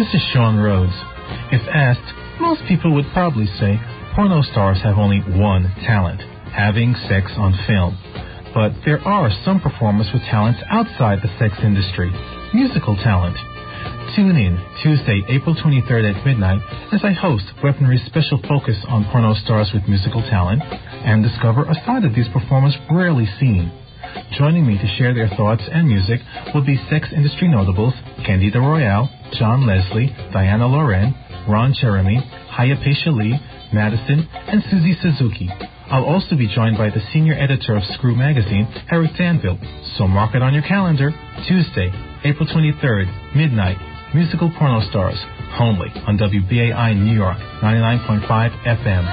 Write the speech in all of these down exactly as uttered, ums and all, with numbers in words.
This is Sean Rhodes. If asked, most people would probably say porno stars have only one talent, having sex on film. But there are some performers with talents outside the sex industry, musical talent. Tune in Tuesday, April twenty-third at midnight as I host Weaponry's special focus on porno stars with musical talent and discover a side of these performers rarely seen. Joining me to share their thoughts and music will be sex industry notables Candida Royale, John Leslie, Diana Loren, Ron Jeremy, Hayapeisha Lee, Madison, and Susie Suzuki. I'll also be joined by the senior editor of Screw Magazine, Eric Danville. So mark it on your calendar, Tuesday, April twenty-third, midnight, Musical Porno Stars, only on W B A I New York, ninety-nine point five F M.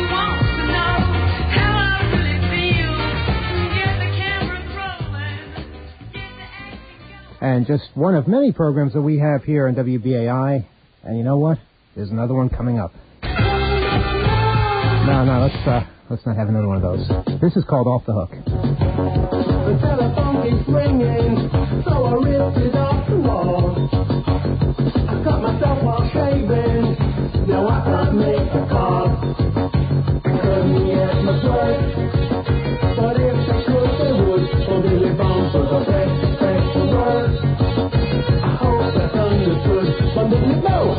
And just one of many programs that we have here on W B A I. And you know what? There's another one coming up. No, no, let's uh, let's not have another one of those. This is called Off the Hook. The telephone keeps ringing, so I ripped it off the wall. I cut myself while shaving, now I can't make the call. Couldn't get my work, but if they could, they would. Oh, Billy Bumpers, I'll take, take the word. I hope that's understood, but didn't you know?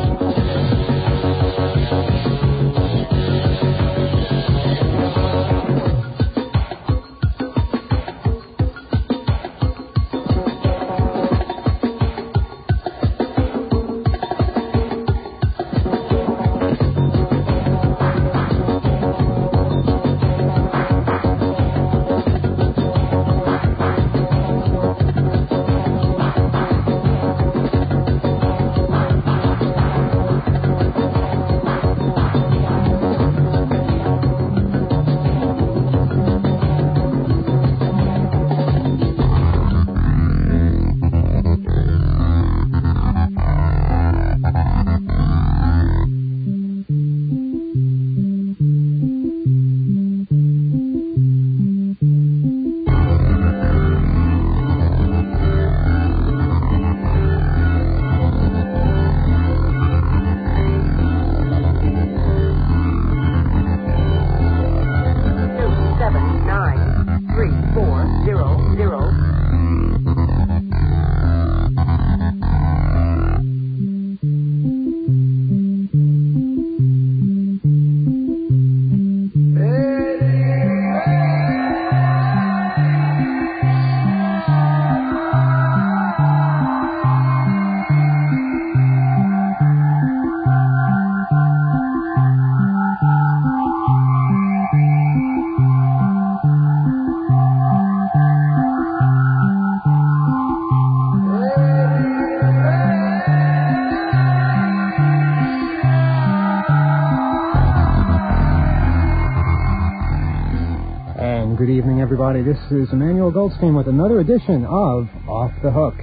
Everybody, this is Emmanuel Goldstein with another edition of Off the Hook.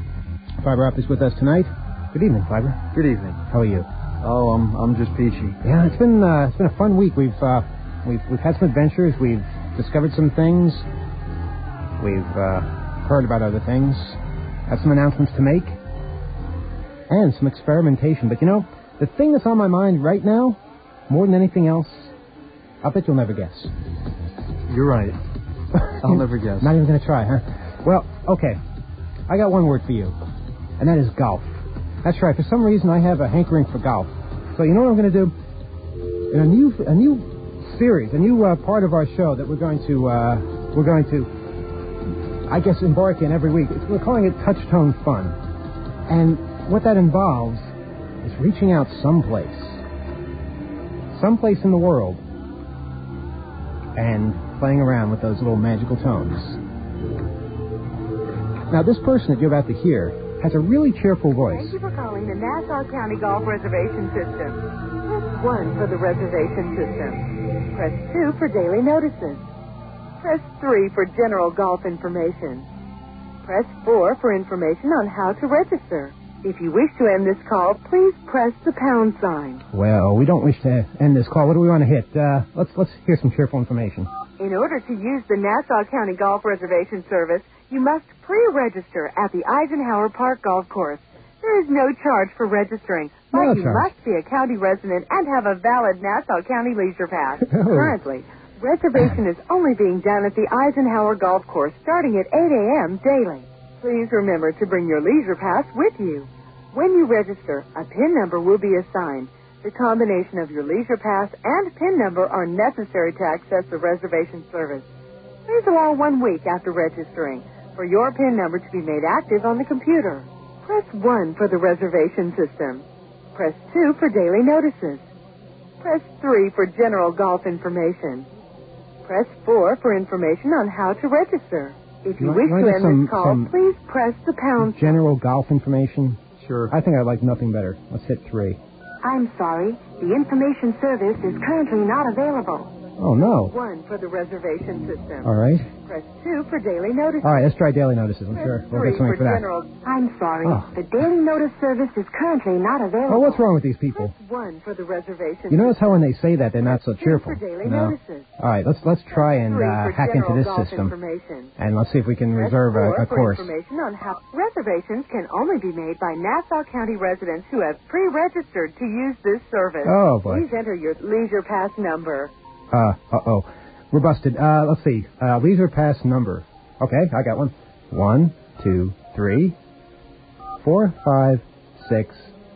Fiber Up is with us tonight. Good evening, Fiber. Good evening. How are you? Oh, I'm I'm just peachy. Yeah, it's been uh, it's been a fun week. We've uh, we've we've had some adventures. We've discovered some things. We've uh, heard about other things. Had some announcements to make, and some experimentation. But you know, the thing that's on my mind right now, more than anything else, I bet you'll never guess. You're right. I'll never guess. Not even going to try, huh? Well, okay. I got one word for you, and that is golf. That's right. For some reason, I have a hankering for golf. So you know what I'm going to do? In a new, a new series, a new uh, part of our show that we're going to, uh, we're going to, I guess, embark in every week. It's, we're calling it Touchtone Fun, and what that involves is reaching out someplace, someplace in the world, and playing around with those little magical tones. Now, this person that you're about to hear has a really cheerful voice. Thank you for calling the Nassau County Golf Reservation System. Press one for the reservation system. Press two for daily notices. Press three for general golf information. Press four for information on how to register. If you wish to end this call, please press the pound sign. Well, we don't wish to end this call. What do we want to hit? Uh, let's let's hear some cheerful information. In order to use the Nassau County Golf Reservation Service, you must pre-register at the Eisenhower Park Golf Course. There is no charge for registering, but No you charge. must be a county resident and have a valid Nassau County Leisure Pass. Oh. Currently, reservation is only being done at the Eisenhower Golf Course starting at eight a.m. daily. Please remember to bring your Leisure Pass with you. When you register, a PIN number will be assigned. The combination of your Leisure Pass and PIN number are necessary to access the reservation service. Please allow one week after registering for your PIN number to be made active on the computer. Press one for the reservation system. Press two for daily notices. Press three for general golf information. Press four for information on how to register. If you You wish want- to you want end some- this call, some please press the pound sign. General golf information. Sure. I think I like nothing better. Let's hit three. I'm sorry. The information service is currently not available. Oh, no. One for the reservation system. All right. Press two for daily notices. All right, let's try daily notices. I'm Press sure we'll three get something for that. general. I'm sorry. Oh. The daily notice service is currently not available. Oh, what's wrong with these people? Press one for the reservation. You notice how when they say that, they're not so Press two cheerful. for daily No. notices. All right, let's let's try and Three uh, for hack into general this golf system, information. and let's see if we can Press reserve four a, a for course. information on how reservations can only be made by Nassau County residents who have pre-registered to use this service. Oh, boy. Please enter your Leisure Pass number. Uh, uh-oh. We're busted. Uh, let's see. Uh, Leisure Pass number. Okay, I got one. One, two, three, four, five, six,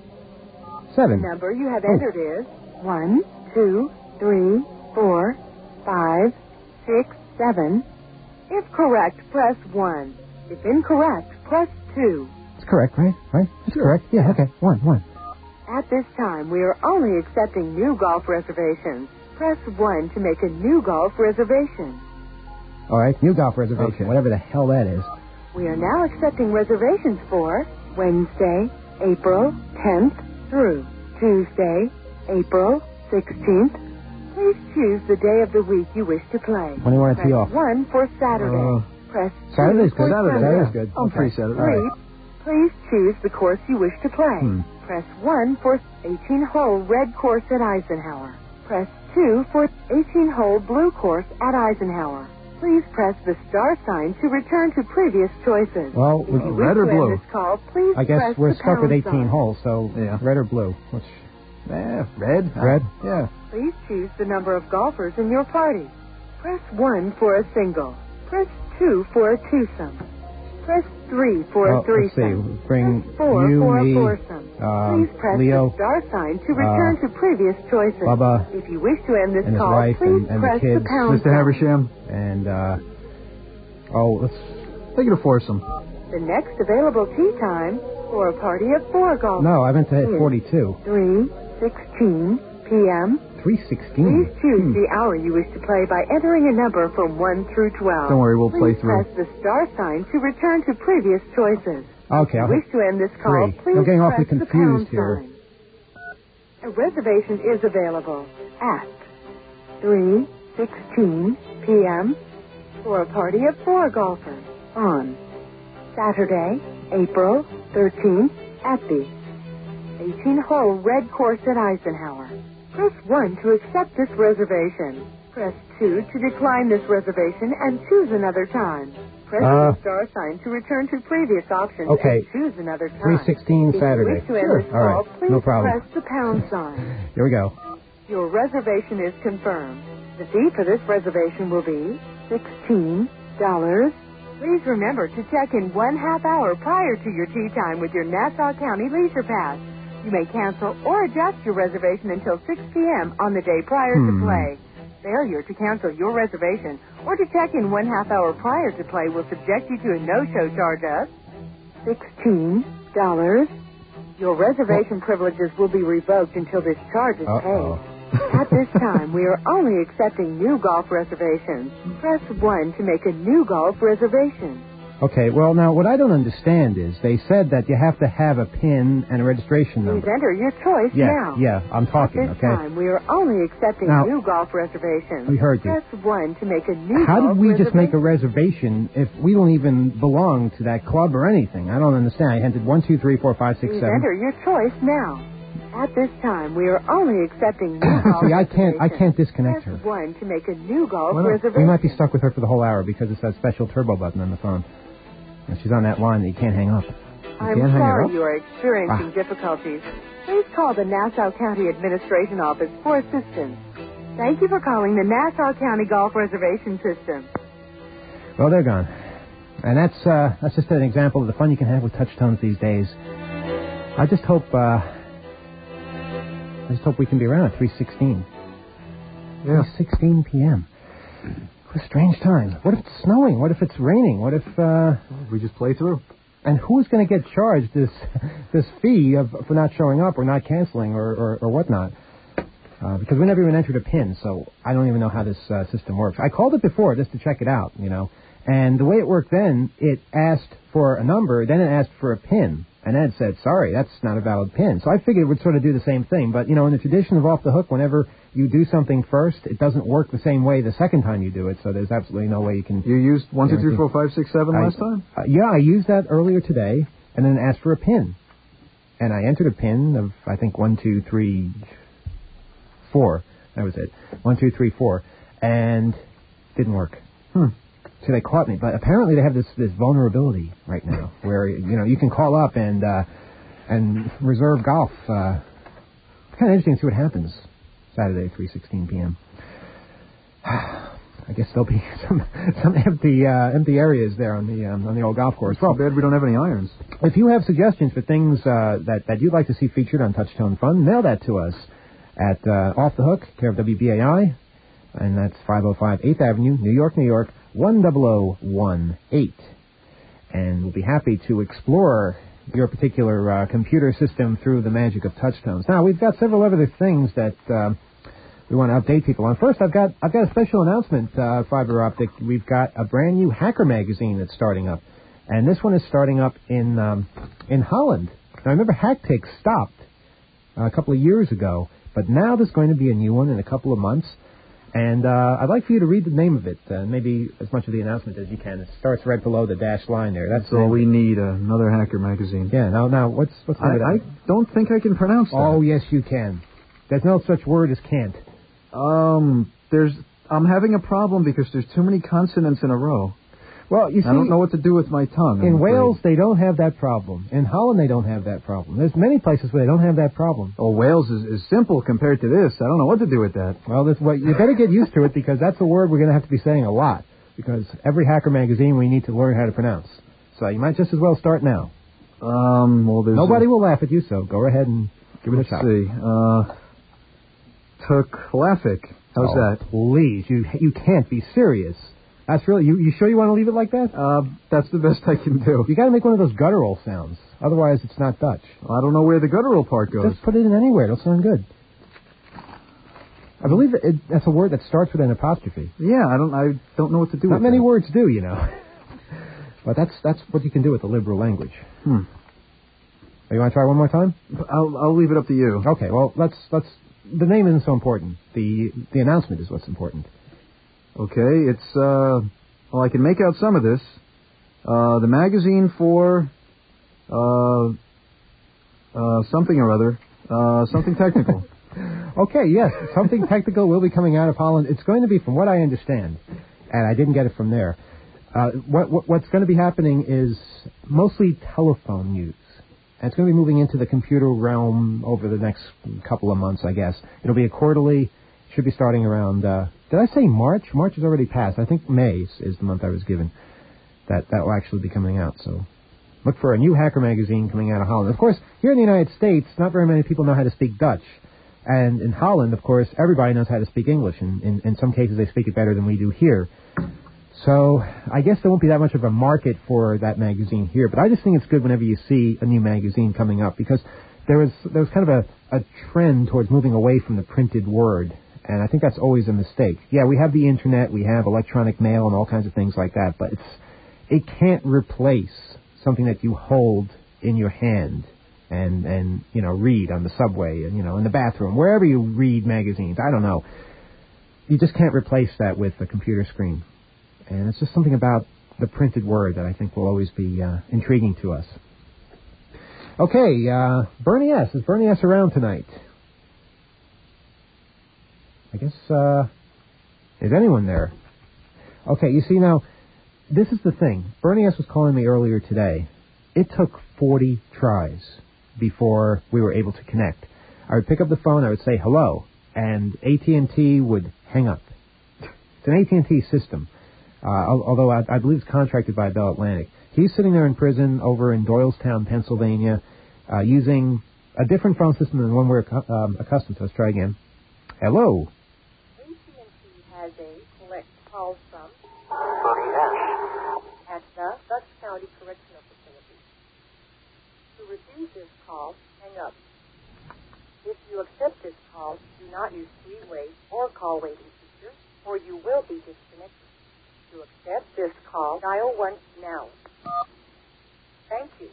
The seven. number you have Oh. entered is one, two, three, four, five, six, seven. If correct, press one. If incorrect, press two. It's correct, right? Right? It's correct. Yeah, okay. One, one. At this time, we are only accepting new golf reservations. Press one to make a new golf reservation. All right, new golf reservation, Okay. whatever the hell that is. We are now accepting reservations for Wednesday, April tenth through Tuesday, April sixteenth. Please choose the day of the week you wish to play. When do you want to Press tee off? one for Saturday. Uh, Press two Saturday's for good. Saturday, Sunday. Saturday's good. I'm Okay. free Saturday. All right. Three, please choose the course you wish to play. Hmm. Press one for eighteen-hole red course at Eisenhower. Press two for eighteen-hole blue course at Eisenhower. Please press the star sign to return to previous choices. Well, If we- you red wish or to end blue? this call, please I guess press we're the stuck with pound eighteen sign. holes, so Yeah. red or blue? Which, Yeah, red. Red? Uh, yeah. Please choose the number of golfers in your party. Press one for a single. Press two for a twosome. Press three for well, a threesome. let's see. Bring Press four you, for me, a foursome. um, Please press Leo, the star sign to return uh, to previous choices. Bubba, If you wish to end this and his call, wife please and- and the press kids. pound Mister sign. Haversham, and, uh, oh, let's, take it a foursome. The next available tee time for a party of four golfers. no, I meant to hit Yes. forty-two. three sixteen p.m. three sixteen. Please choose Hmm. the hour you wish to play by entering a number from one through twelve. Don't worry, we'll Please play through. press the star sign to return to previous choices. Okay, If I'll you hit wish to end this call, three. please I'm getting awfully press the confused pound here. sign. A reservation is available at three sixteen p.m. for a party of four golfers on Saturday, April thirteenth at the eighteen-hole red course at Eisenhower. Press one to accept this reservation. Press two to decline this reservation and choose another time. Press Uh, the star sign to return to previous options okay. and choose another time. three sixteen If Saturday. you wish to end Sure. this All right. call, please No problem. press the pound sign. Here we go. Your reservation is confirmed. The fee for this reservation will be sixteen dollars. Please remember to check in one half hour prior to your tee time with your Nassau County Leisure Pass. You may cancel or adjust your reservation until six p.m. on the day prior Hmm. to play. Failure to cancel your reservation or to check in one half hour prior to play will subject you to a no-show charge of sixteen dollars. Your reservation privileges will be revoked until this charge is Uh-oh. paid. At this time, we are only accepting new golf reservations. Press one to make a new golf reservation. Okay, well, now, what I don't understand is they said that you have to have a PIN and a registration Please number. enter your choice Yeah, now. yeah, I'm talking, At this okay? time, we are only accepting Now, new golf reservations. we heard you. Press one to make a new How golf did we just make a reservation. reservation if we don't even belong to that club or anything? I don't understand. I entered one, two, three, four, five, six, Please seven. enter your choice now. At this time, we are only accepting new golf See, I can't, I reservations. can't disconnect Press her. one to make a new golf Why not? reservation. We might be stuck with her for the whole hour because it's that special turbo button on the phone. And she's on that line that you can't hang up. I'm can't hang it sorry up? you are experiencing Ah. difficulties. Please call the Nassau County Administration Office for assistance. Thank you for calling the Nassau County Golf Reservation System. Well, they're gone. And that's uh, that's just an example of the fun you can have with touch tones these days. I just hope uh, I just hope we can be around at three sixteen. Yeah. three sixteen p.m. What a strange time. What if it's snowing? What if it's raining? What if uh, We just play through. and who's going to get charged this this fee of for not showing up or not canceling or or, or whatnot? Uh, because we never even entered a PIN, so I don't even know how this uh, system works. I called it before just to check it out, you know. And the way it worked then, it asked for a number, then it asked for a PIN. And then it said, sorry, that's not a valid PIN. So I figured it would sort of do the same thing. But, you know, in the tradition of Off the Hook, whenever you do something first, it doesn't work the same way the second time you do it. So there's absolutely no way you can... You used one, two, three, four, five, six, seven I- last time? Uh, yeah, I used that earlier today, and then it asked for a PIN. And I entered a PIN of, I think, one, two, three, four. That was it. One, two, three, four. And didn't work. Hmm. So they caught me. But apparently they have this, this vulnerability right now where, you know, you can call up and uh, and reserve golf. Uh, it's kind of interesting to see what happens Saturday, three sixteen p.m. I guess there'll be some some empty uh, empty areas there on the um, on the old golf course. Well, bad we don't have any irons. If you have suggestions for things uh, that, that you'd like to see featured on Touchtone Fun, mail that to us at uh, Off the Hook, care of W B A I, and that's five oh five eighth Avenue, New York, New York, one oh oh one eight. And we'll be happy to explore your particular uh, computer system through the magic of touchtones. Now, we've got several other things that uh, we want to update people on. First, I've got I've got a special announcement, uh, Fiber Optic. We've got a brand new Hacker magazine that's starting up. And this one is starting up in um, in Holland. Now, remember, Hacktick stopped uh, a couple of years ago, but now there's going to be a new one in a couple of months. And uh, I'd like for you to read the name of it, uh, maybe as much of the announcement as you can. It starts right below the dashed line there. That's That's all we need, uh, another Hacker magazine. Yeah, now, now what's what's the name of I, I that? don't think I can pronounce that. Oh, yes, you can. There's no such word as can't. Um, there's, I'm having a problem because there's too many consonants in a row. Well, you see, I don't know what to do with my tongue. I'm in afraid. Wales, they don't have that problem. In Holland, they don't have that problem. There's many places where they don't have that problem. Oh, Wales is, is simple compared to this. I don't know what to do with that. Well, that's what, you better get used to it because that's a word we're going to have to be saying a lot. Because every Hacker magazine we need to learn how to pronounce. So you might just as well start now. Um, well, there's Nobody a, will laugh at you, so go ahead and give it a let's shot. see. Uh, Tuklafik. How's Oh, that? Please, you you can't be serious. That's really, you, you sure you want to leave it like that? Uh, that's the best I can do. You got to make one of those guttural sounds. Otherwise, it's not Dutch. I don't know where the guttural part goes. Just put it in anywhere. It'll sound good. I believe it, it, that's a word that starts with an apostrophe. Yeah, I don't. I don't know what to do Not with many that. words do, you know. But that's that's what you can do with the liberal language. Hmm. Oh, you want to try one more time? I'll I'll leave it up to you. Okay. Well, let's let's. The name isn't so important. The the announcement is what's important. Okay, it's uh. Well, I can make out some of this. Uh, the magazine for uh, uh, something or other, uh, something technical. Okay, yes, something technical will be coming out of Holland. It's going to be, from what I understand, and I didn't get it from there, uh, what, what what's going to be happening is mostly telephone use. And it's going to be moving into the computer realm over the next couple of months, I guess. It'll be a quarterly, should be starting around, uh, did I say March? March has already passed. I think May is, is the month I was given. That that will actually be coming out, so look for a new Hacker magazine coming out of Holland. Of course, here in the United States, not very many people know how to speak Dutch. And in Holland, of course, everybody knows how to speak English. And in, in some cases, they speak it better than we do here. So I guess there won't be that much of a market for that magazine here. But I just think it's good whenever you see a new magazine coming up because there was there was kind of a, a trend towards moving away from the printed word. And I think that's always a mistake. Yeah, we have the Internet, we have electronic mail and all kinds of things like that. But it's it can't replace something that you hold in your hand. And, and, you know, read on the subway and, you know, in the bathroom, wherever you read magazines. I don't know. You just can't replace that with a computer screen. And it's just something about the printed word that I think will always be uh, intriguing to us. Okay, uh, Bernie S. Is Bernie S. around tonight? I guess, uh, is anyone there? Okay, you see now, this is the thing. Bernie S. was calling me earlier today. It took forty tries before we were able to connect. I would pick up the phone, I would say hello, and A T and T would hang up. It's an A T and T system, uh, although I, I believe it's contracted by Bell Atlantic. He's sitting there in prison over in Doylestown, Pennsylvania, uh, using a different phone system than the one we're um, accustomed to. Let's try again. Hello. A T and T has a collect call from Bernie Ash at the Bucks County Correctional Facility. To refuse this call, hang up. If you accept this call, do not use three-way or call waiting feature, or you will be disconnected. To accept this call, dial one now. Thank you.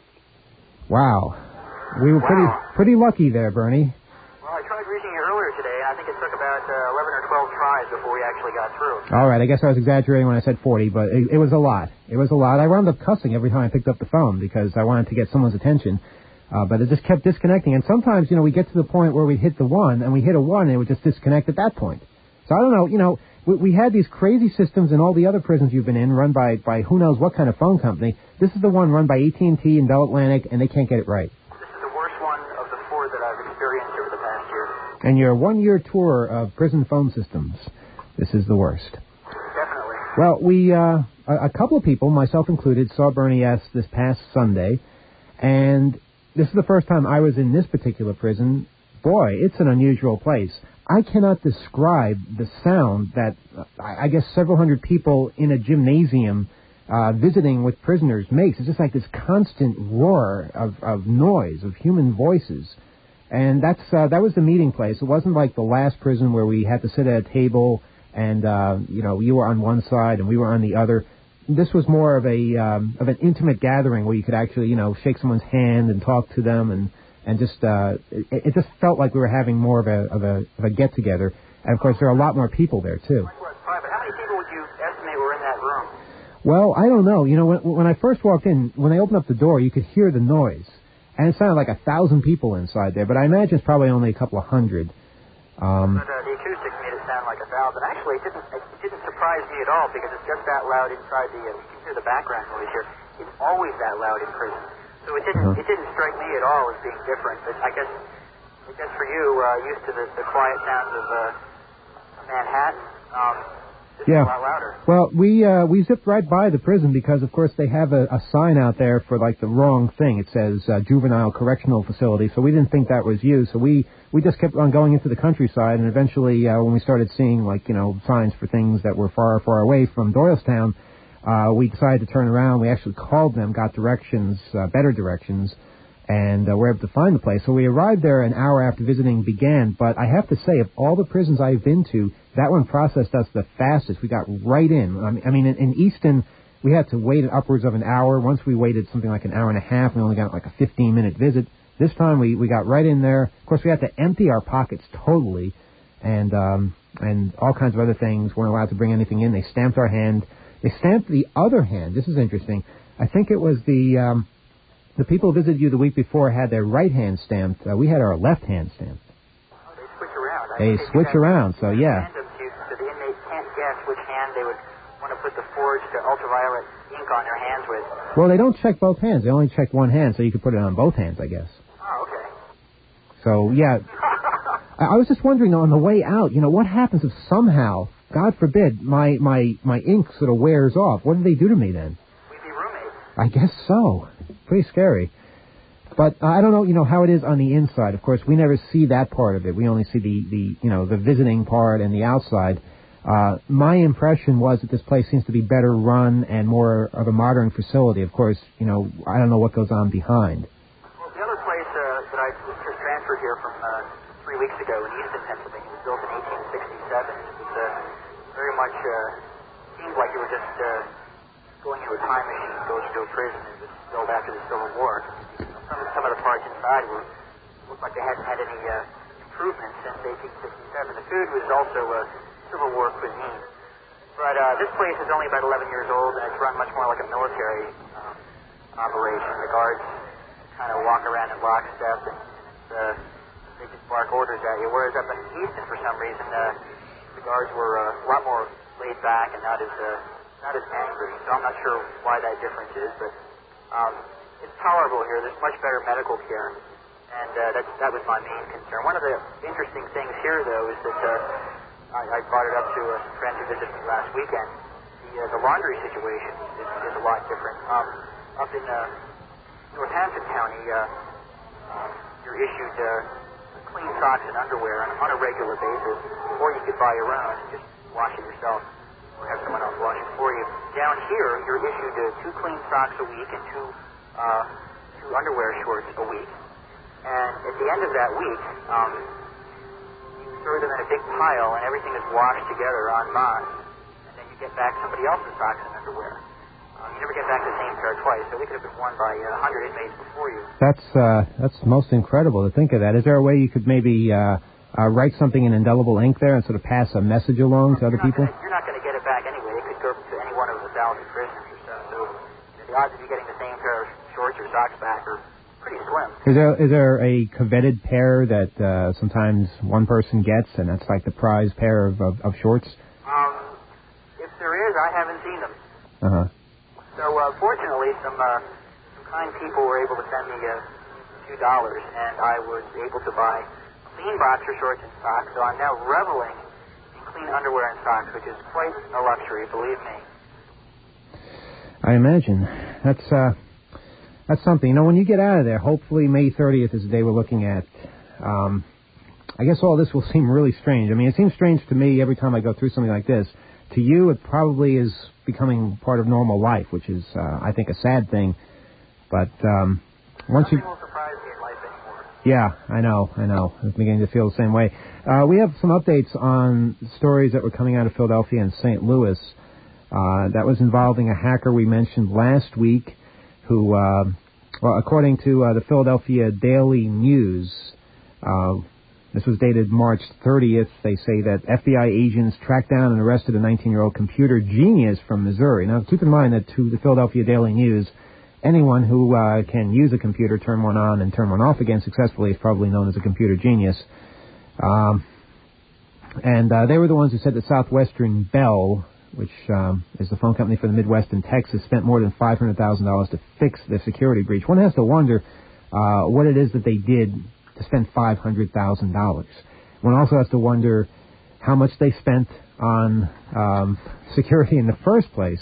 Wow. We were pretty Wow. pretty lucky there, Bernie. Well, I tried reaching you earlier today, and I think it took about uh, eleven or twelve tries before we actually got through. All right, I guess I was exaggerating when I said forty, but it, it was a lot. It was a lot. I wound up cussing every time I picked up the phone because I wanted to get someone's attention. Uh, but it just kept disconnecting. And sometimes, you know, we get to the point where we hit the one, and we hit a one, and it would just disconnect at that point. So I don't know, you know, we, we had these crazy systems in all the other prisons you've been in, run by, by who knows what kind of phone company. This is the one run by A T and T and Bell Atlantic, and they can't get it right. This is the worst one of the four that I've experienced over the past year. And your one-year tour of prison phone systems, this is the worst. Definitely. Well, we, uh, a, a couple of people, myself included, saw Bernie S. this past Sunday, and this is the first time I was in this particular prison. Boy, it's an unusual place. I cannot describe the sound that, uh, I guess, several hundred people in a gymnasium uh, visiting with prisoners makes. It's just like this constant roar of, of noise, of human voices. And that's uh, that was the meeting place. It wasn't like the last prison where we had to sit at a table and, uh, you know, you were on one side and we were on the other. This was more of a um, of an intimate gathering where you could actually, you know, shake someone's hand and talk to them, and and just uh, it, it just felt like we were having more of a of a of a get together. And of course, there are a lot more people there too. Private. How many people would you estimate were in that room? Well, I don't know. You know, when when I first walked in, when they opened up the door, you could hear the noise, and it sounded like a thousand people inside there. But I imagine it's probably only a couple of hundred. Um, But uh, the acoustics made it sound like a thousand. Actually, it didn't. It didn't surprise me at all because it's just that loud inside the. Uh, you can hear the background noise here. It's always that loud in prison, so it didn't. Uh-huh. It didn't strike me at all as being different. But I guess, I guess for you, uh, used to the, the quiet sounds of uh, Manhattan, um, this Yeah. is a lot louder. Well, we uh, we zipped right by the prison because, of course, they have a, a sign out there for like the wrong thing. It says uh, juvenile correctional facility, so we didn't think that was you. So we, we just kept on going into the countryside, and eventually, uh, when we started seeing like you know signs for things that were far far away from Doylestown, uh, we decided to turn around. We actually called them, got directions, uh, better directions, and uh, were able to find the place. So we arrived there an hour after visiting began. But I have to say, of all the prisons I've been to, that one processed us the fastest. We got right in. I mean, I mean in, in Easton, we had to wait upwards of an hour. Once we waited something like an hour and a half, we only got like a fifteen-minute visit. This time we, we got right in there. Of course, we had to empty our pockets totally, and um, and all kinds of other things. Weren't allowed to bring anything in. They stamped our hand. They stamped the other hand. This is interesting. I think it was the um, the people who visited you the week before had their right hand stamped. Uh, we had our left hand stamped. Oh, they switch around. I They think do switch that around, so yeah. random to- so the inmates can't guess which hand they would want to put the forged uh, ultraviolet ink on their hands with. Well, they don't check both hands. They only check one hand, so you could put it on both hands, I guess. Oh, okay. So, yeah. I, I was just wondering, on the way out, you know, what happens if somehow, God forbid, my, my, my ink sort of wears off? What do they do to me then? We'd be roommates. I guess so. Pretty scary. But uh, I don't know, you know, how it is on the inside. Of course, we never see that part of it. We only see the, the you know, the visiting part and the outside. Uh, my impression was that this place seems to be better run and more of a modern facility. Of course, you know, I don't know what goes on behind. Well, the other place uh, that I was just transferred here from uh, three weeks ago in Easton, Pennsylvania, was built in eighteen sixty-seven. It was uh, very much, uh, seemed like you were just uh, going into a time machine, goes into a prison. It was built after the Civil War. Some, some of the parts inside were looked like they hadn't had any uh, improvements since eighteen sixty-seven. The food was also uh, Civil War cuisine. But uh, this place is only about eleven years old, and it's run much more like a military um, operation. The guards kind of walk around in lockstep, and uh, they just bark orders at you. Whereas up in Easton, for some reason, uh, the guards were uh, a lot more laid back and not as uh, not as angry. So I'm not sure why that difference is, but um, it's tolerable. vulnerable here. There's much better medical care, and uh, that's, that was my main concern. One of the interesting things here, though, is that uh, I, I brought it up to uh, some friends who visited me last weekend. The, uh, the laundry situation is, is a lot different. Um, up in uh, Northampton County, uh, uh, you're issued uh, clean socks and underwear on, on a regular basis, or you could buy your own and just wash it yourself, or have someone else wash it for you. Down here, you're issued uh, two clean socks a week and two uh, two underwear shorts a week. And at the end of that week, um, you throw them in a big pile, and everything is washed together en masse. And then you get back somebody else's socks and underwear. Um, you never get back the same pair twice, so they could have been worn by uh, one hundred inmates before you. That's uh, that's most incredible to think of that. Is there a way you could maybe uh, uh, write something in indelible ink there and sort of pass a message along to other people? Gonna, you're not going to get it back anyway. It could go to any one of the thousand prisoners or so. So you know, the odds of you getting the same pair of shorts or socks back are pretty slim. Is there is there a coveted pair that uh, sometimes one person gets, and that's like the prize pair of, of, of shorts? Um, if there is, I haven't seen them. Uh-huh. So uh, fortunately, some uh, some kind people were able to send me a few dollars, and I was able to buy clean boxer shorts and socks. So I'm now reveling in clean underwear and socks, which is quite a luxury, believe me. I imagine. That's uh, that's something. You know, when you get out of there, hopefully May thirtieth is the day we're looking at. Um, I guess all this will seem really strange. I mean, it seems strange to me every time I go through something like this. To you, it probably is becoming part of normal life, which is, uh, I think, a sad thing. But um, once you... Nothing will surprise me in life anymore. Yeah, I know, I know. I'm beginning to feel the same way. Uh, we have some updates on stories that were coming out of Philadelphia and Saint Louis. Uh, that was involving a hacker we mentioned last week who, uh, well, according to uh, the Philadelphia Daily News, uh, this was dated March thirtieth. They say that F B I agents tracked down and arrested a nineteen-year-old computer genius from Missouri. Now, keep in mind that to the Philadelphia Daily News, anyone who uh, can use a computer, turn one on and turn one off again successfully is probably known as a computer genius. Um, and uh, they were the ones who said that Southwestern Bell, which um, is the phone company for the Midwest in Texas, spent more than five hundred thousand dollars to fix the security breach. One has to wonder uh, what it is that they did to spend five hundred thousand dollars. One also has to wonder how much they spent on um, security in the first place.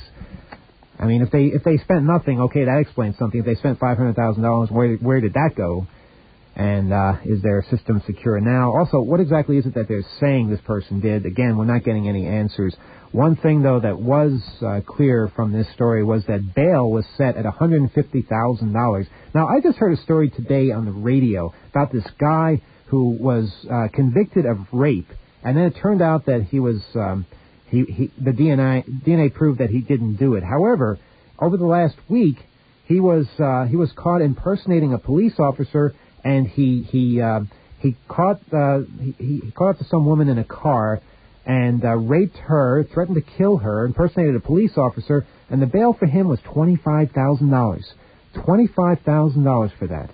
I mean, if they if they spent nothing, okay, that explains something. If they spent five hundred thousand dollars, where where did that go? And uh, is their system secure now? Also, what exactly is it that they're saying this person did? Again, we're not getting any answers. One thing, though, that was uh, clear from this story was that bail was set at one hundred fifty thousand dollars. Now, I just heard a story today on the radio about this guy who was uh, convicted of rape, and then it turned out that he was um, he, he the D N A D N A proved that he didn't do it. However, over the last week, he was uh, he was caught impersonating a police officer. And he he uh, he caught uh, he, he caught up to some woman in a car and uh, raped her, threatened to kill her, impersonated a police officer, and the bail for him was twenty-five thousand dollars. twenty-five thousand dollars for that.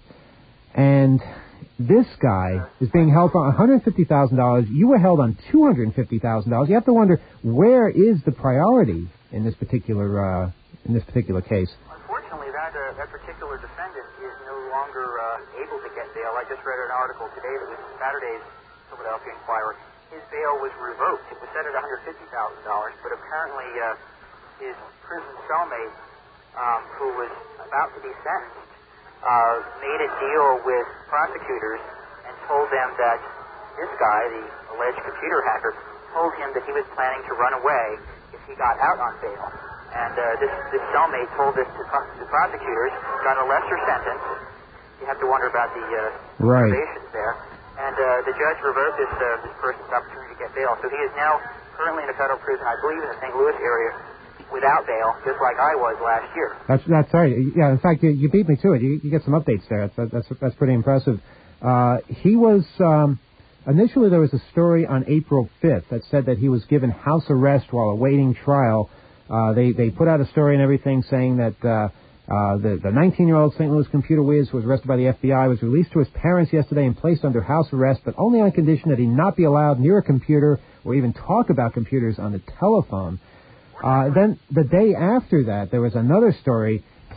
And this guy is being held for one hundred fifty thousand dollars. You were held on two hundred fifty thousand dollars. You have to wonder, where is the priority in this particular uh, in this particular case? Unfortunately, that uh, that particular defendant is no longer uh, able to get bail. I just read an article today that was in Saturday's Philadelphia Inquirer. His bail was revoked. It was set at one hundred fifty thousand dollars, but apparently uh, his prison cellmate, um, who was about to be sentenced, uh, made a deal with prosecutors and told them that this guy, the alleged computer hacker, told him that he was planning to run away if he got out on bail. And uh, this, this cellmate told this to, to prosecutors, got a lesser sentence. You have to wonder about the uh, right. motivations there. And uh, the judge revoked this, uh, this person's opportunity to get bail. So he is now currently in a federal prison, I believe in the Saint Louis area, without bail, just like I was last year. That's that's right. Yeah, in fact, you, you beat me to it. You, you get some updates there. That's that's that's pretty impressive. Uh, he was um, initially there was a story on April fifth that said that he was given house arrest while awaiting trial. Uh, they they put out a story and everything saying that uh, uh, the the nineteen-year-old Saint Louis computer whiz who was arrested by the F B I was released to his parents yesterday and placed under house arrest, but only on condition that he not be allowed near a computer or even talk about computers on the telephone. Uh, then the day after that, there was another story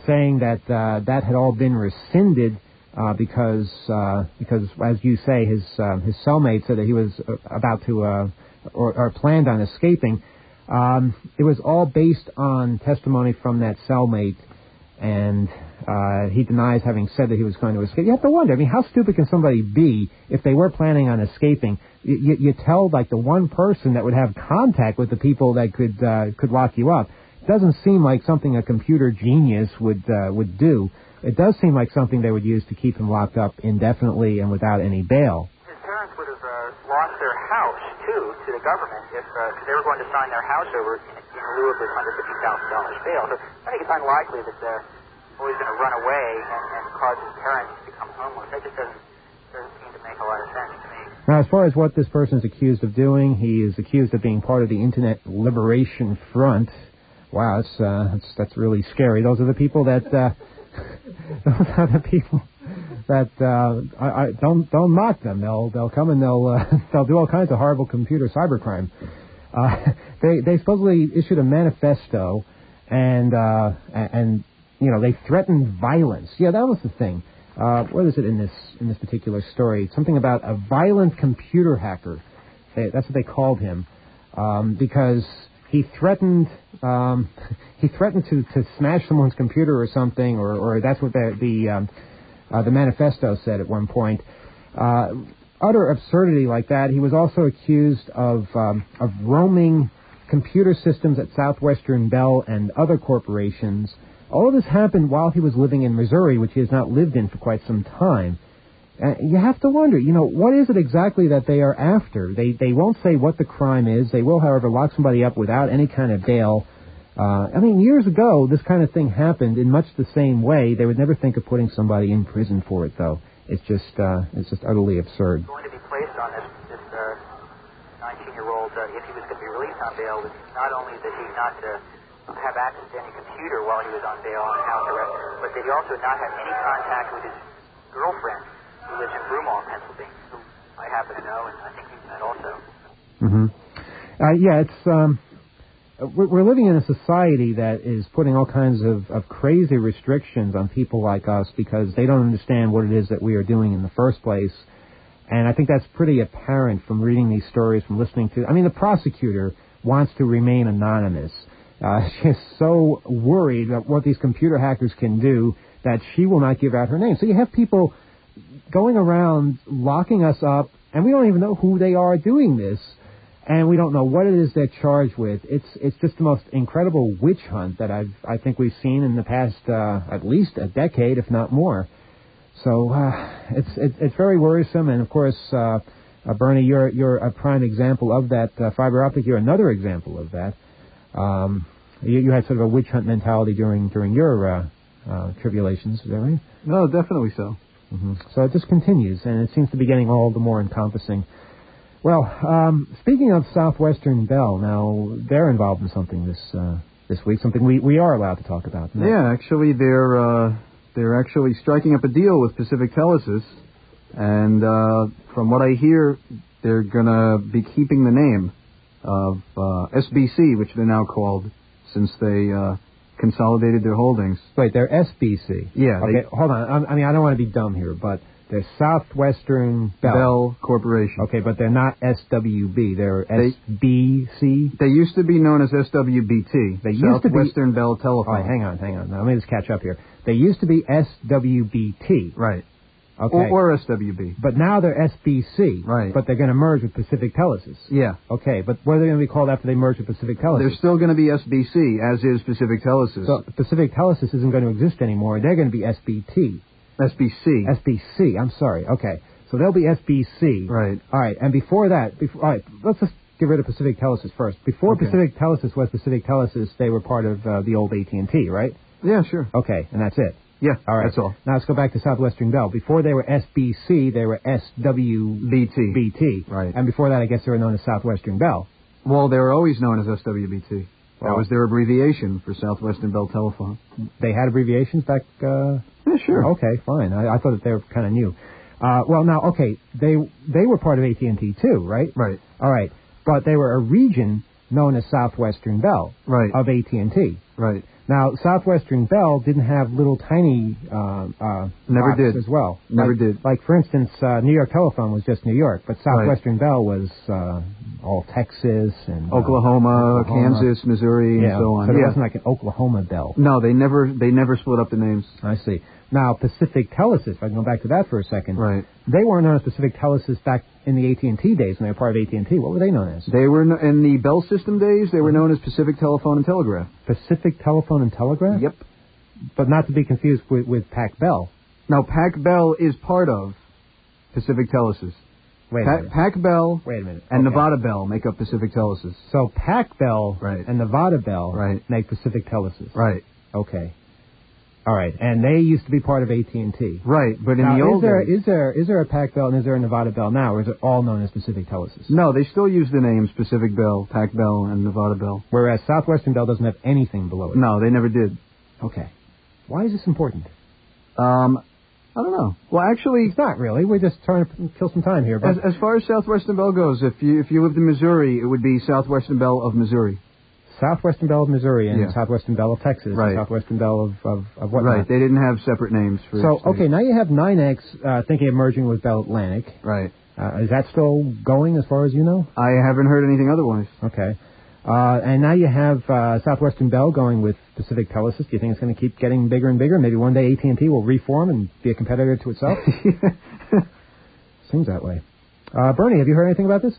saying that uh, that had all been rescinded uh, because, uh, because, as you say, his uh, his cellmate said that he was about to uh, or, or planned on escaping. Um, it was all based on testimony from that cellmate, and uh, he denies having said that he was going to escape. You have to wonder, I mean, how stupid can somebody be if they were planning on escaping? You, you, you tell, like, the one person that would have contact with the people that could uh, could lock you up. It doesn't seem like something a computer genius would uh, would do. It does seem like something they would use to keep him locked up indefinitely and without any bail. His parents would have uh, lost their house, too, to the government if uh, cause they were going to sign their house over in, in lieu of this one hundred fifty thousand dollars bail. So I think it's unlikely that uh, Boy is going to run away and, and cause his parents to become homeless. That just doesn't, doesn't seem to make a lot of sense to me. Now, as far as what this person is accused of doing, he is accused of being part of the Internet Liberation Front. Wow, that's uh, that's, that's really scary. Those are the people that uh, those are the people that uh, I, I don't don't mock them. They'll they'll come and they'll uh, they'll do all kinds of horrible computer cybercrime. Uh, they they supposedly issued a manifesto, and uh, and you know they threatened violence. Yeah, that was the thing. Uh, what is it in this in this particular story? Something about a violent computer hacker. They, that's what they called him, um, because he threatened um, he threatened to, to smash someone's computer or something, or, or that's what the the, um, uh, the manifesto said at one point. Uh, utter absurdity like that. He was also accused of um, of roaming computer systems at Southwestern Bell and other corporations. All of this happened while he was living in Missouri, which he has not lived in for quite some time. Uh, you have to wonder, you know, what is it exactly that they are after? They they won't say what the crime is. They will, however, lock somebody up without any kind of bail. Uh, I mean, years ago, this kind of thing happened in much the same way. They would never think of putting somebody in prison for it, though. It's just uh, it's just utterly absurd. Going to be placed on this this uh, nineteen-year-old, uh, if he was going to be released on bail, was not only that he not uh, have access to any computer while he was on bail on house arrest, but that he also not have any contact with his girlfriend, who lives in Broomall, Pennsylvania, who I happen to know, and I think you've met also. Mm-hmm. Uh, yeah, it's um, we're living in a society that is putting all kinds of, of crazy restrictions on people like us because they don't understand what it is that we are doing in the first place. And I think that's pretty apparent from reading these stories, from listening to... I mean, the prosecutor wants to remain anonymous. Uh, she's so worried about what these computer hackers can do that she will not give out her name. So you have people going around locking us up, and we don't even know who they are doing this, and we don't know what it is they're charged with. It's it's just the most incredible witch hunt that I've I think we've seen in the past uh, at least a decade, if not more. So uh, it's, it's it's very worrisome, and of course, uh, uh, Bernie, you're you're a prime example of that. Uh, fiber optic, you're another example of that. Um, you, you had sort of a witch hunt mentality during during your uh, uh, tribulations, is that right? No, definitely so. Mm-hmm. So it just continues, and it seems to be getting all the more encompassing. Well, um, speaking of Southwestern Bell, now they're involved in something this uh, this week, something we, we are allowed to talk about. No? Yeah, actually, they're uh, they're actually striking up a deal with Pacific Telesis, and uh, from what I hear, they're gonna be keeping the name of uh, S B C, which they're now called, since they uh, consolidated their holdings. Wait, they're S B C? Yeah. Okay, they, hold on. I mean, I don't want to be dumb here, but they're Southwestern Bell. Bell Corporation. Okay, but they're not S W B. They're S B C? They used to be known as S W B T. They used to be... Southwestern Bell Telephone. All right, hang on, hang on. Now, let me just catch up here. They used to be S W B T. Right. Okay. Or, or S W B. But now they're S B C. Right. But they're going to merge with Pacific Telesis. Yeah. Okay, but what are they going to be called after they merge with Pacific Telesis? They're still going to be S B C, as is Pacific Telesis. So Pacific Telesis isn't going to exist anymore. They're going to be S B T. S B C. S B C, I'm sorry. Okay. So they'll be S B C. Right. All right, and before that, before, all right, let's just get rid of Pacific Telesis first. Before Okay. Pacific Telesis was Pacific Telesis, they were part of uh, the old A T and T, right? Yeah, sure. Okay, and that's it. Yeah, all right. that's all. Now let's go back to Southwestern Bell. Before they were S B C, they were S W B T. B T. Right. And before that, I guess they were known as Southwestern Bell. Well, they were always known as S W B T. That Well, was their abbreviation for Southwestern Bell Telephone. They had abbreviations back... Uh... Yeah, sure. Okay, fine. I, I thought that they were kind of new. Uh, well, now, okay, they they were part of A T and T too, right? Right. All right. But they were a region known as Southwestern Bell Right. of A T and T. Right. Now, Southwestern Bell didn't have little tiny uh, uh, Never box did. as well. Never like, did. Like, for instance, uh, New York Telephone was just New York, but Southwestern Bell was uh, all Texas and uh, Oklahoma, Oklahoma, Kansas, Missouri, yeah, and so on. So it yeah. wasn't like an Oklahoma Bell. No, they never they never split up the names. I see. Now, Pacific Telesys, if I can go back to that for a second. Right. They weren't known as Pacific Telesys back in the A T and T days when they were part of A T and T. What were they known as? They were, no, in the Bell System days, they were known as Pacific Telephone and Telegraph. Pacific Telephone and Telegraph? Yep. But not to be confused with, with Pac Bell. Now, Pac Bell is part of Pacific Telesys. Wait a Pa- minute. Pac Bell Wait a minute. and Okay. Nevada Bell make up Pacific Telesys. So Pac Bell Right. and Nevada Bell Right. make Pacific Telesys. Right. Okay. All right. And they used to be part of A T and T. Right, but in Now, the is old there, days... is there is there a Pac Bell and is there a Nevada Bell now, or is it all known as Pacific Telesys? No, they still use the names Pacific Bell, Pac Bell, and Nevada Bell. Whereas Southwestern Bell doesn't have anything below it. No, they never did. Okay. Why is this important? Um, I don't know. Well, actually, It's not really. We're just trying to kill some time here. as, But as far as Southwestern Bell goes, if you if you lived in Missouri, it would be Southwestern Bell of Missouri. Southwestern Bell of Missouri and Yeah. Southwestern Bell of Texas, Right. and Southwestern Bell of of, of whatnot. Right, they didn't have separate names for So each state. okay, now you have nine X uh, thinking of merging with Bell Atlantic. Right. Uh, is that still going as far as you know? I haven't heard anything otherwise. Okay. Uh, and now you have uh, Southwestern Bell going with Pacific Telesys. Do you think it's going to keep getting bigger and bigger? Maybe one day A T and T will reform and be a competitor to itself? Seems that way. Uh, Bernie, have you heard anything about this?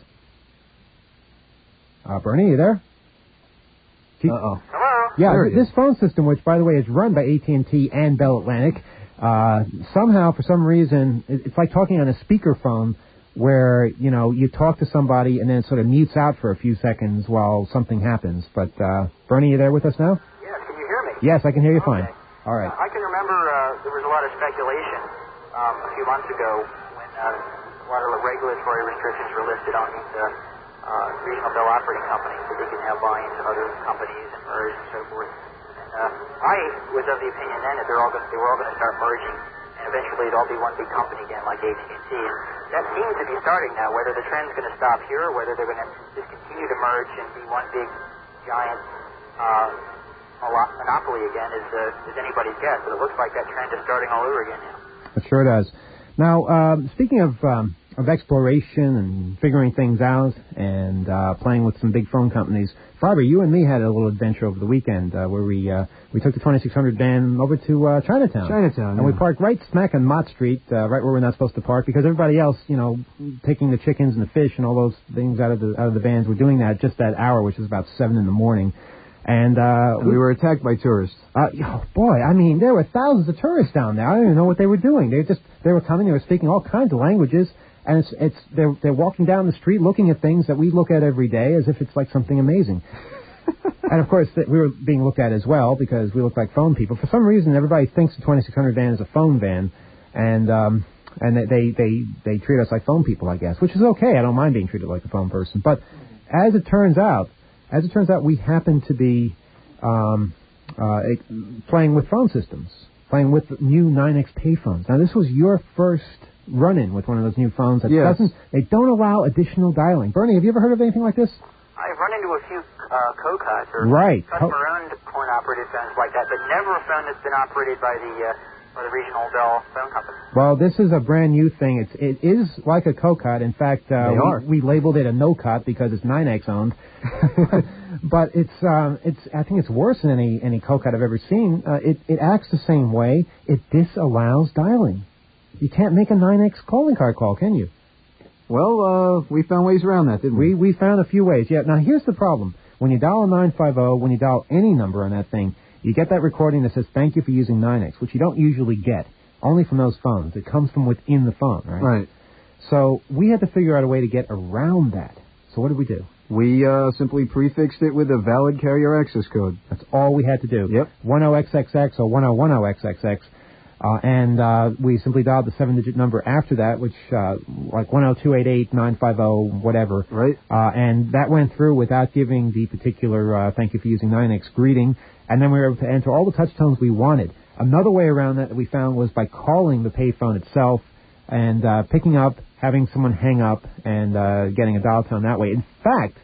Uh, Bernie, you there? Keep- Uh-oh. Hello? Yeah, There th- he is. this phone system, which, by the way, is run by A T and T and Bell Atlantic, uh, somehow, for some reason, it- it's like talking on a speakerphone where, you know, you talk to somebody and then it sort of mutes out for a few seconds while something happens. But, uh, Bernie, you there with us now? Yes, can you hear me? Yes, I can hear you fine. Okay. All right. Uh, I can remember uh, there was a lot of speculation um, a few months ago when uh, a lot of the regulatory restrictions were listed on these uh, uh, regional bell operating companies that they could now buy into other companies and merge and so forth. And uh, I was of the opinion then that they're all gonna, they were all going to start merging, and eventually it'd all be one big company again like A T and T. And that seems to be starting now. Whether the trend's going to stop here, or whether they're going to just continue to merge and be one big giant uh, mono- monopoly again is, uh, is anybody's guess. But it looks like that trend is starting all over again now. It sure does. Now, um, speaking of um, of exploration and figuring things out and uh, playing with some big phone companies, Farber, you and me had a little adventure over the weekend uh, where we uh, we took the twenty-six hundred van over to uh, Chinatown. Chinatown, And we yeah. parked right smack on Mott Street, uh, right where we're not supposed to park, because everybody else, you know, taking the chickens and the fish and all those things out of the out of the vans were doing that just that hour, which was about seven in the morning. And, uh, And we were attacked by tourists. Uh, oh boy, I mean, there were thousands of tourists down there. I don't even know what they were doing. They just they were coming. They were speaking all kinds of languages, and it's it's they're they're walking down the street looking at things that we look at every day as if it's like something amazing. And of course, that we were being looked at as well because we look like phone people. For some reason, everybody thinks the twenty-six hundred van is a phone van, and um and they they they treat us like phone people, I guess, which is okay. I don't mind being treated like a phone person, but as it turns out. As it turns out, we happen to be um, uh, playing with phone systems, playing with new nine X payphones. Now, this was your first run-in with one of those new phones that Yes. doesn't. They don't allow additional dialing. Bernie, have you ever heard of anything like this? I've run into a few uh, COCOTs or Right. customer-owned coin-operated phones like that, but never a phone that's been operated by the uh, by the regional Bell phone company. Well, this is a brand new thing. It's it is like a COCOT. In fact, uh, They are. we, we labeled it a no-cot because it's nine X owned. But it's um, it's I think it's worse than any any COCOT I've ever seen. Uh, it it acts the same way. It disallows dialing. You can't make a nine X calling card call, can you? Well, uh, we found ways around that, didn't we? We we found a few ways. Yeah. Now here's the problem. When you dial a nine five zero, when you dial any number on that thing, you get that recording that says thank you for using nine X, which you don't usually get. Only from those phones. It comes from within the phone, right? Right. So we had to figure out a way to get around that. So what did we do? We uh, simply prefixed it with a valid carrier access code. That's all we had to do. Yep. ten X X X or ten ten X X X. Uh, and uh, we simply dialed the seven-digit number after that, which, uh, like one oh two eight eight nine five oh, whatever. Right. Uh, and that went through without giving the particular uh, thank you for using nine X greeting. And then we were able to enter all the touch tones we wanted. Another way around that that we found was by calling the payphone itself and uh, picking up, having someone hang up, and uh, getting a dial tone that way. In fact,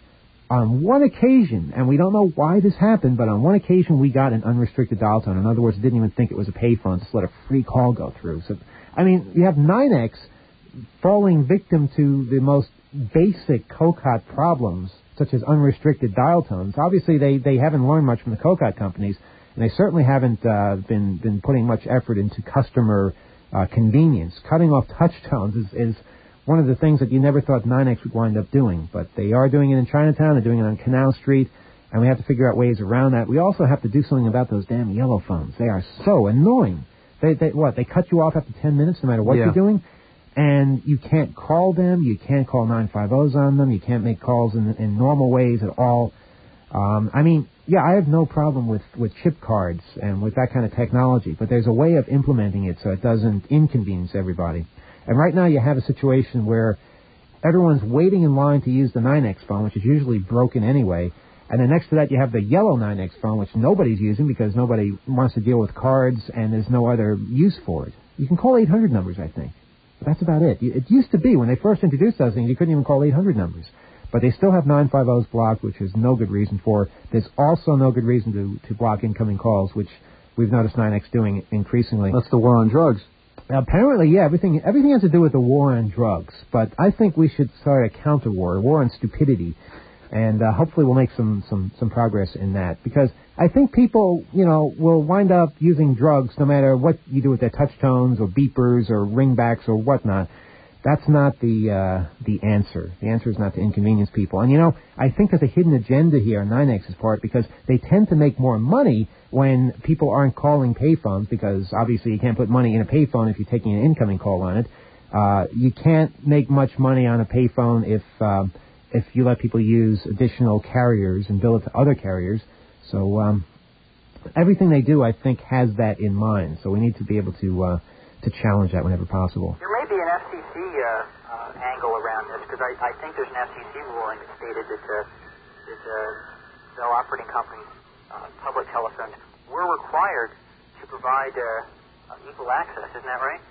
on one occasion, and we don't know why this happened, but on one occasion we got an unrestricted dial tone. In other words, didn't even think it was a payphone, just let a free call go through. So, I mean, you have nine X falling victim to the most basic COCOT problems, such as unrestricted dial tones. Obviously, they, they haven't learned much from the COCOT companies, and they certainly haven't uh, been been putting much effort into customer uh, convenience. Cutting off touch tones is, is one of the things that you never thought nine X would wind up doing, but they are doing it in Chinatown, they're doing it on Canal Street, and we have to figure out ways around that. We also have to do something about those damn yellow phones. They are so annoying. They, they what, they cut you off after ten minutes no matter what yeah. you're doing, and you can't call them, you can't call nine five ohs on them, you can't make calls in, in normal ways at all. Um, I mean, yeah, I have no problem with, with chip cards and with that kind of technology, but there's a way of implementing it so it doesn't inconvenience everybody. And right now you have a situation where everyone's waiting in line to use the nine X phone, which is usually broken anyway. And then next to that you have the yellow nine X phone, which nobody's using because nobody wants to deal with cards and there's no other use for it. You can call eight hundred numbers, I think. But that's about it. It used to be, when they first introduced those things, you couldn't even call eight hundred numbers. But they still have nine five ohs blocked, which is no good reason for. There's also no good reason to, to block incoming calls, which we've noticed nine X doing increasingly. That's the war on drugs. Apparently, yeah, everything everything has to do with the war on drugs. But I think we should start a counter war, a war on stupidity. And uh, hopefully we'll make some, some, some progress in that. Because I think people, you know, will wind up using drugs no matter what you do with their touch tones or beepers or ringbacks or whatnot. That's not the uh, the answer. The answer is not to inconvenience people. And, you know, I think there's a hidden agenda here on nine X's part because they tend to make more money when people aren't calling payphones because obviously you can't put money in a payphone if you're taking an incoming call on it. Uh, you can't make much money on a payphone if uh, if you let people use additional carriers and bill it to other carriers. So um, everything they do, I think, has that in mind. So we need to be able to uh, to challenge that whenever possible. There may be an F C C uh, uh, angle around this, because I, I think there's an F C C ruling that stated that, uh, that uh, cell operating companies, uh, public telephones, were required to provide uh, uh, equal access. Isn't that right?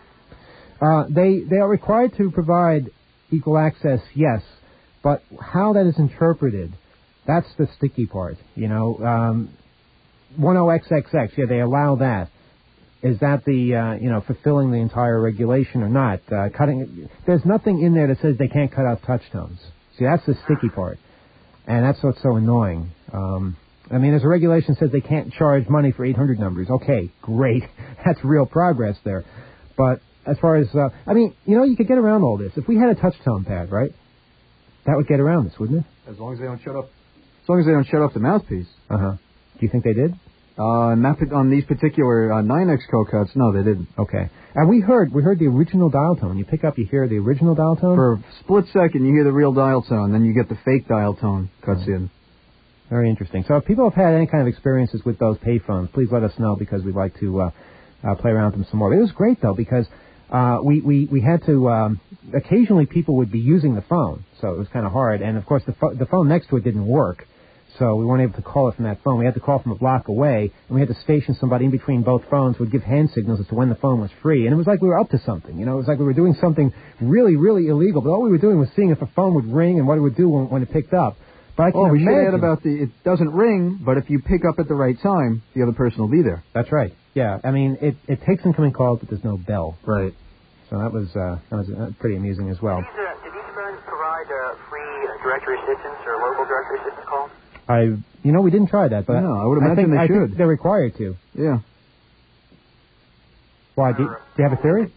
Uh, they they are required to provide equal access, yes, but how that is interpreted, that's the sticky part. You know, um, ten X X X, yeah, they allow that. Is that the, uh, you know, fulfilling the entire regulation or not? Uh, cutting, there's nothing in there that says they can't cut out touch tones. See, that's the sticky part. And that's what's so annoying. Um, I mean, there's a regulation that says they can't charge money for eight hundred numbers. Okay, great. That's real progress there. But as far as, uh, I mean, you know, you could get around all this. If we had a touch tone pad, right? That would get around this, wouldn't it? As long as they don't shut up. As long as they don't shut off the mouthpiece. Uh-huh. Do you think they did? Uh, not on these particular uh, nine X COCOTs, no, they didn't. Okay. And we heard we heard the original dial tone. You pick up, you hear the original dial tone? For a split second, you hear the real dial tone, then you get the fake dial tone cuts oh. in. Very interesting. So if people have had any kind of experiences with those payphones, please let us know because we'd like to uh, uh, play around with them some more. It was great, though, because uh, we, we, we had to, um, occasionally people would be using the phone, so it was kind of hard. And, of course, the, fo- the phone next to it didn't work. So we weren't able to call it from that phone. We had to call from a block away, and we had to station somebody in between both phones who would give hand signals as to when the phone was free. And it was like we were up to something. You know, it was like we were doing something really, really illegal. But all we were doing was seeing if a phone would ring and what it would do when, when it picked up. But I can oh, we imagine... should add about the, it doesn't ring, but if you pick up at the right time, the other person will be there. That's right. Yeah, I mean, it, it takes incoming calls, but there's no bell. Right. So that was, uh, that was uh, pretty amusing as well. Do these, uh, do these phones provide uh, free uh, directory assistance or local directory assistance calls? I, you know, we didn't try that, but no, I would imagine I think, they I should. think they're required to. Yeah. Why? Do, do you have a theory?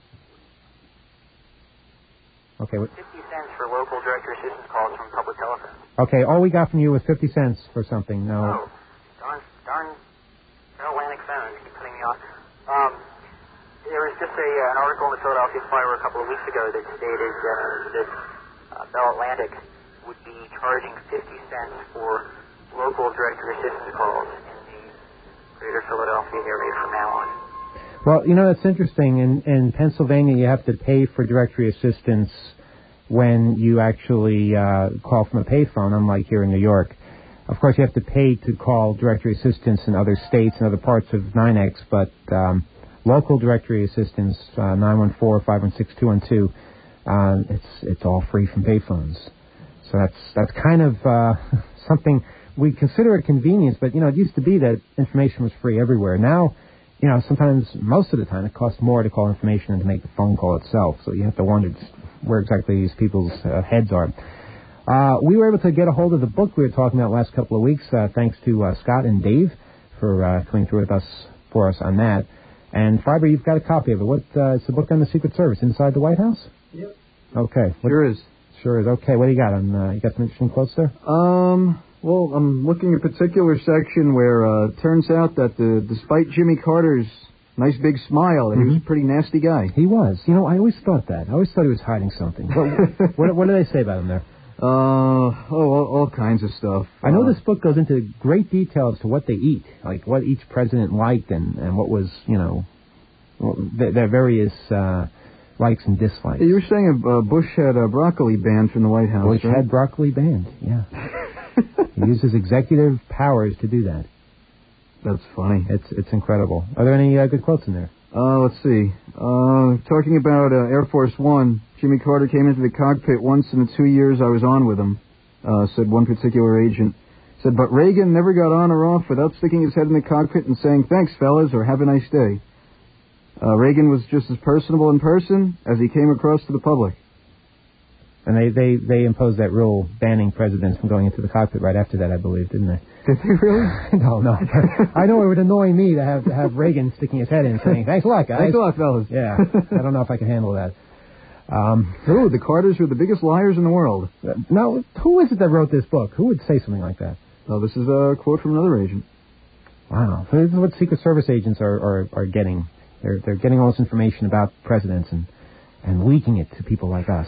Okay. What? Fifty cents for local directory assistance calls from public telephones. Okay. All we got from you was fifty cents for something. No. Oh, darn, darn, Atlantic phones keep putting me off. Um, there was just a uh, an article in the Philadelphia Inquirer a couple of weeks ago that stated uh, that uh, Bell Atlantic would be charging fifty cents for local directory assistance calls in the greater Philadelphia area from now on. Well, you know, that's interesting. In, in Pennsylvania, you have to pay for directory assistance when you actually uh, call from a payphone, unlike here in New York. Of course, you have to pay to call directory assistance in other states and other parts of nine X, but um, local directory assistance, uh, nine one four, five one six, two one two, uh, it's it's all free from payphones. So that's that's kind of uh, something we consider a convenience, but, you know, it used to be that information was free everywhere. Now, you know, sometimes, most of the time, it costs more to call information than to make the phone call itself. So you have to wonder just where exactly these people's uh, heads are. Uh, we were able to get a hold of the book we were talking about last couple of weeks, uh, thanks to uh, Scott and Dave for uh, coming through with us for us on that. And Fiber, you've got a copy of it. What? Uh, it's a book on the Secret Service inside the White House. Yep. Okay. What, sure is. Sure is. Okay. What do you got? On, uh, you got some interesting quotes there? Um. Well, I'm looking at a particular section where uh, it turns out that the, despite Jimmy Carter's nice big smile, that mm-hmm. he was a pretty nasty guy. He was. You know, I always thought that. I always thought he was hiding something. What, what, what do they say about him there? Uh, oh, all, all kinds of stuff. I know uh, this book goes into great detail as to what they eat, like what each president liked and, and what was, you know, their, their various uh, likes and dislikes. You were saying uh, Bush had a broccoli banned from the White House, Bush right? had broccoli banned, yeah. He used his executive powers to do that. That's funny. It's it's incredible. Are there any uh, good quotes in there? Uh, let's see. Uh, talking about uh, Air Force One, Jimmy Carter came into the cockpit once in the two years I was on with him, uh, said one particular agent. Said, but Reagan never got on or off without sticking his head in the cockpit and saying, thanks, fellas, or have a nice day. Uh, Reagan was just as personable in person as he came across to the public. And they, they, they imposed that rule banning presidents from going into the cockpit right after that, I believe, didn't they? Did they really? no, no. I know it would annoy me to have, have Reagan sticking his head in and saying, thanks a lot, guys. Thanks a lot, fellas. Yeah, I don't know if I can handle that. Um, Ooh, the Carters are the biggest liars in the world. Uh, now, who is it that wrote this book? Who would say something like that? Oh, this is a quote from another agent. Wow. So this is what Secret Service agents are, are, are getting. They're, they're getting all this information about presidents and, and leaking it to people like us.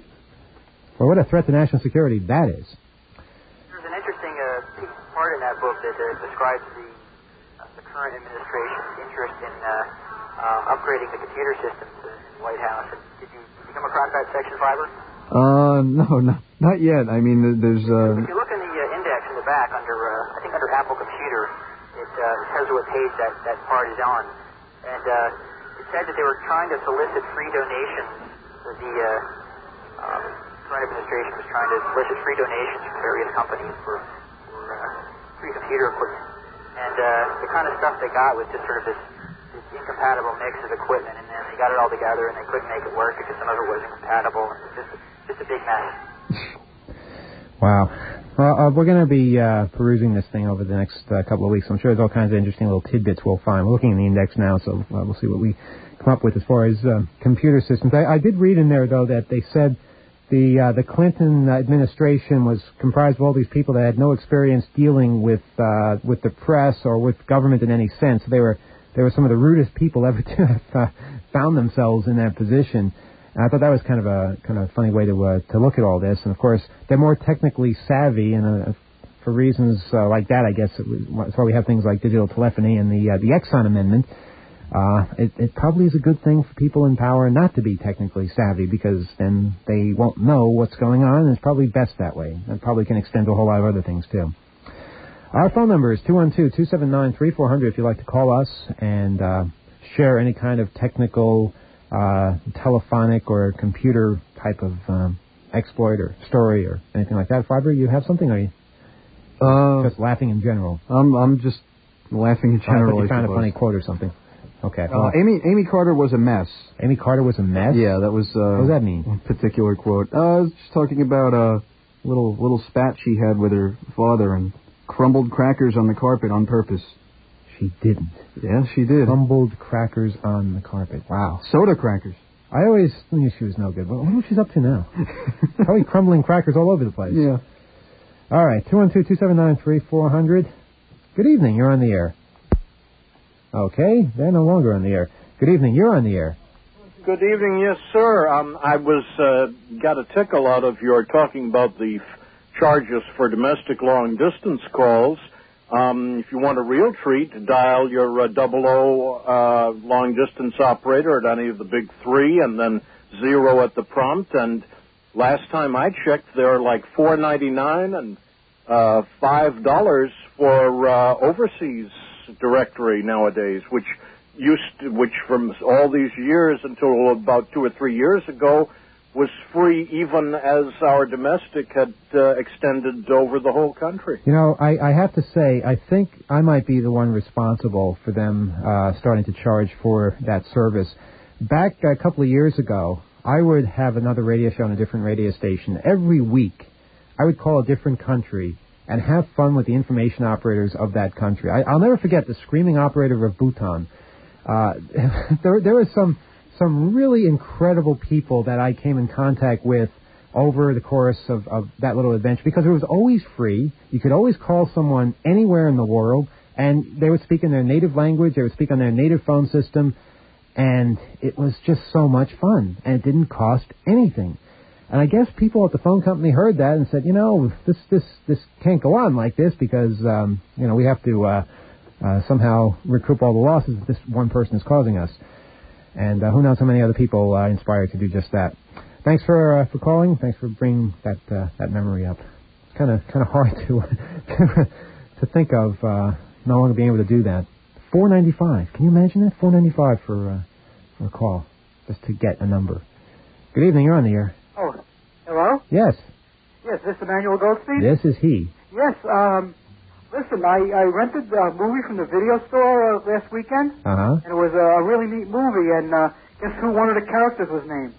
Well, what a threat to national security that is. There's an interesting uh, part in that book that uh, describes the, uh, the current administration's interest in uh, um, upgrading the computer systems in the White House. And did you, did you come across that section, Fiber? Uh, no, not, not yet. I mean, there's... Uh... If you look in the uh, index in the back, under uh, I think under Apple Computer, it uh, tells you what page that, that part is on. And uh, it said that they were trying to solicit free donations for the... Uh, um, current administration was trying to solicit free donations from various companies for, for uh, free computer equipment. And uh, the kind of stuff they got was just sort of this, this incompatible mix of equipment, and then they got it all together and they couldn't make it work because some of it wasn't compatible. And it was just, just a big mess. Wow. Well, uh, we're going to be uh, perusing this thing over the next uh, couple of weeks. I'm sure there's all kinds of interesting little tidbits we'll find. We're looking at the index now, so uh, we'll see what we come up with as far as uh, computer systems. I, I did read in there, though, that they said The uh, the Clinton administration was comprised of all these people that had no experience dealing with uh, with the press or with government in any sense. They were they were some of the rudest people ever to have uh, found themselves in that position. And I thought that was kind of a kind of funny way to uh, to look at all this. And of course, they're more technically savvy, and uh, for reasons uh, like that, I guess it was, that's why we have things like digital telephony and the uh, the Exxon Amendment. Uh, it, it probably is a good thing for people in power not to be technically savvy, because then they won't know what's going on, and it's probably best that way. It probably can extend to a whole lot of other things, too. Our phone number is two one two, two seven nine, three four zero zero if you'd like to call us and uh, share any kind of technical, uh, telephonic, or computer type of um, exploit or story or anything like that. Fiber, you have something, or are you uh, just laughing in general? I'm, I'm just laughing in general. Oh, I thought you found a funny quote or something. Okay. Uh, Amy Amy Carter was a mess. Amy Carter was a mess? Yeah, that was... Uh, what does that mean? A particular quote. Uh, I was just talking about a little little spat she had with her father and crumbled crackers on the carpet on purpose. She didn't. Yeah, she did. Crumbled crackers on the carpet. Wow. Soda crackers. I always knew she was no good, but I wonder what she's up to now. Probably crumbling crackers all over the place. Yeah. All right, two one two, two seven nine, three four zero zero. Good evening, you're on the air. Okay, they're no longer on the air. Good evening, you're on the air. Good evening, yes, sir. Um, I was uh, got a tickle out of your talking about the f- charges for domestic long-distance calls. Um, if you want a real treat, dial your uh, double O uh, long-distance operator at any of the big three, and then zero at the prompt. And last time I checked, they're like four ninety-nine and uh, five dollars for uh, overseas directory nowadays, which used to, which from all these years until about two or three years ago was free even as our domestic had uh, extended over the whole country. You know, I, I have to say, I think I might be the one responsible for them uh, starting to charge for that service. Back a couple of years ago, I would have another radio show on a different radio station. Every week, I would call a different country and have fun with the information operators of that country. I, I'll never forget the screaming operator of Bhutan. Uh, there, there was some... some really incredible people that I came in contact with over the course of, of that little adventure, because it was always free. You could always call someone anywhere in the world, and they would speak in their native language, they would speak on their native phone system, and it was just so much fun, and it didn't cost anything. And I guess people at the phone company heard that and said, you know, this this this can't go on like this, because, um, you know, we have to uh, uh, somehow recoup all the losses that this one person is causing us. And uh, who knows how many other people uh, inspired to do just that. Thanks for uh, for calling. Thanks for bringing that uh, that memory up. It's kind of kind of hard to to think of uh, no longer being able to do that. four ninety-five. Can you imagine that? four ninety-five for uh, for a call, just to get a number. Good evening. You're on the air. Oh, hello. Yes. Yes, this is Emmanuel Goldstein. This is he. Yes. Um. Listen, I, I rented a movie from the video store uh, last weekend, uh-huh. and it was a really neat movie, and uh, guess who one of the characters was named?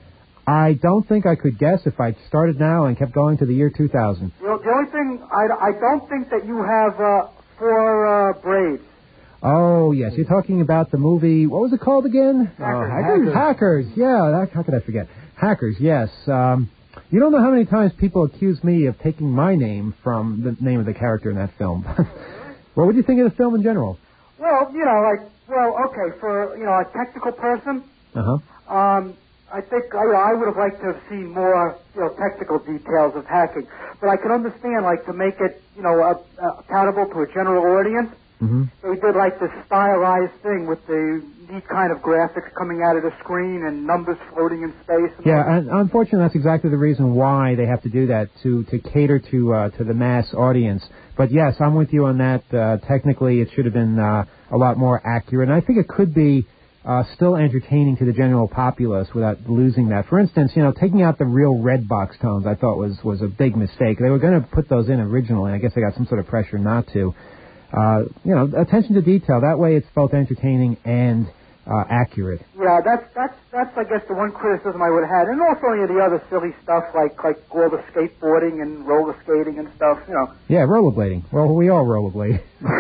I don't think I could guess if I started now and kept going to the year two thousand. You know, the only thing, I, I don't think that you have uh, four uh, braids. Oh, yes, you're talking about the movie, what was it called again? Hackers. Oh, Hackers. Hackers, yeah, that, how could I forget? Hackers, yes. Um... You don't know how many times people accuse me of taking my name from the name of the character in that film. What would you think of the film in general? Well, you know, like, well, okay, for, you know, a technical person, uh-huh. um, I think I, I would have liked to have seen more, you know, technical details of hacking. But I can understand, like, to make it, you know, uh, uh, palatable to a general audience, mm-hmm. they did, like, the stylized thing with the neat kind of graphics coming out of the screen and numbers floating in space. And yeah, and unfortunately, that's exactly the reason why they have to do that, to, to cater to uh, to the mass audience. But yes, I'm with you on that. Uh, technically, it should have been uh, a lot more accurate. And I think it could be uh, still entertaining to the general populace without losing that. For instance, you know, taking out the real red box tones, I thought was, was a big mistake. They were going to put those in originally. I guess they got some sort of pressure not to. Uh, you know, attention to detail. That way it's both entertaining and uh, accurate. Yeah, that's, that's, that's, I guess, the one criticism I would have had. And also any of the other silly stuff like, like all the skateboarding and roller skating and stuff, you know. Yeah, rollerblading. Well, we all rollerblade.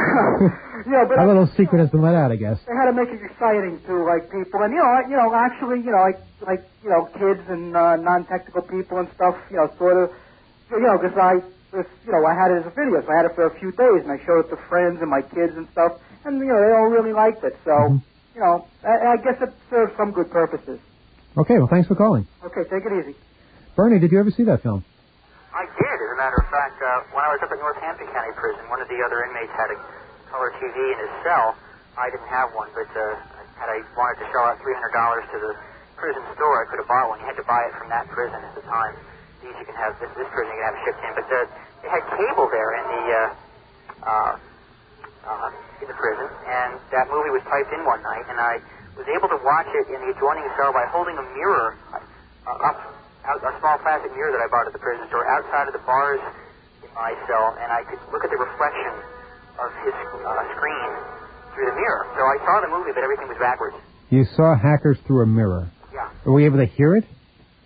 Yeah, but... A little secret has been let out, I guess. They had to make it exciting to, like, people. And, you know, you know, actually, you know, like, like you know, kids and uh, non-technical people and stuff, you know, sort of, you know, because I... This, you know, I had it as a video, so I had it for a few days, and I showed it to friends and my kids and stuff, and, you know, they all really liked it. So, mm-hmm. you know, I, I guess it serves some good purposes. Okay, well, thanks for calling. Okay, take it easy. Bernie, did you ever see that film? I did, as a matter of fact. Uh, when I was up at Northampton County Prison, one of the other inmates had a color T V in his cell. I didn't have one, but uh, had I wanted to shell out three hundred dollars to the prison store, I could have bought one. You had to buy it from that prison at the time. These you can have, this, this prison you can have shipped in, but the, they had cable there in the uh, uh, uh, in the prison, and that movie was typed in one night, and I was able to watch it in the adjoining cell by holding a mirror uh, up, out, a small plastic mirror that I bought at the prison store outside of the bars in my cell, and I could look at the reflection of his uh, screen through the mirror. So I saw the movie, but everything was backwards. You saw Hackers through a mirror. Yeah. Were we able to hear it?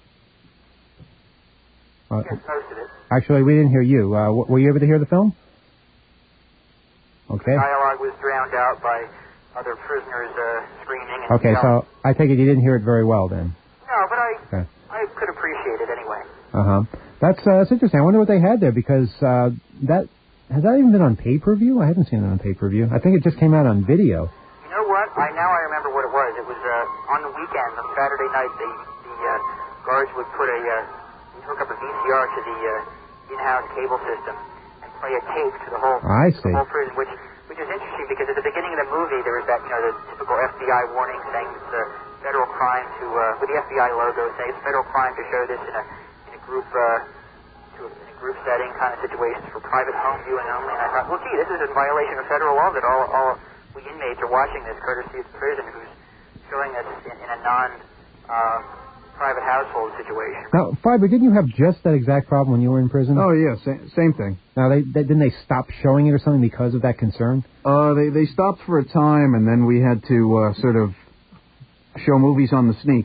Uh, yes, most of it. Actually, we didn't hear you. Uh, w- were you able to hear the film? Okay. The dialogue was drowned out by other prisoners uh, screaming. And, okay, you know, so I take it you didn't hear it very well then. No, but I okay. I could appreciate it anyway. Uh-huh. That's, uh, that's interesting. I wonder what they had there, because uh, that... Has that even been on pay-per-view? I haven't seen it on pay-per-view. I think it just came out on video. You know what? I Now I remember what it was. It was uh, on the weekend, on Saturday night, the, the uh, guards would put a... Uh, hook up a V C R to the uh, in-house cable system and play a tape to the whole, I see. the whole prison, which which is interesting because at the beginning of the movie there was that, you know, the typical F B I warning saying it's a federal crime to, uh, with the F B I logo, saying it's a federal crime to show this in a in a group uh, to a, in a group setting kind of situations for private home viewing only. And I thought, well, gee, this is in violation of federal law that all all we inmates are watching this courtesy of the prison, who's showing us in, in a non uh, private household situation. Now, Fiber, didn't you have just that exact problem when you were in prison? Oh, yeah, sa- same thing. Now, they, they didn't they stop showing it or something because of that concern? Uh, they, they stopped for a time, and then we had to uh, sort of show movies on the sneak.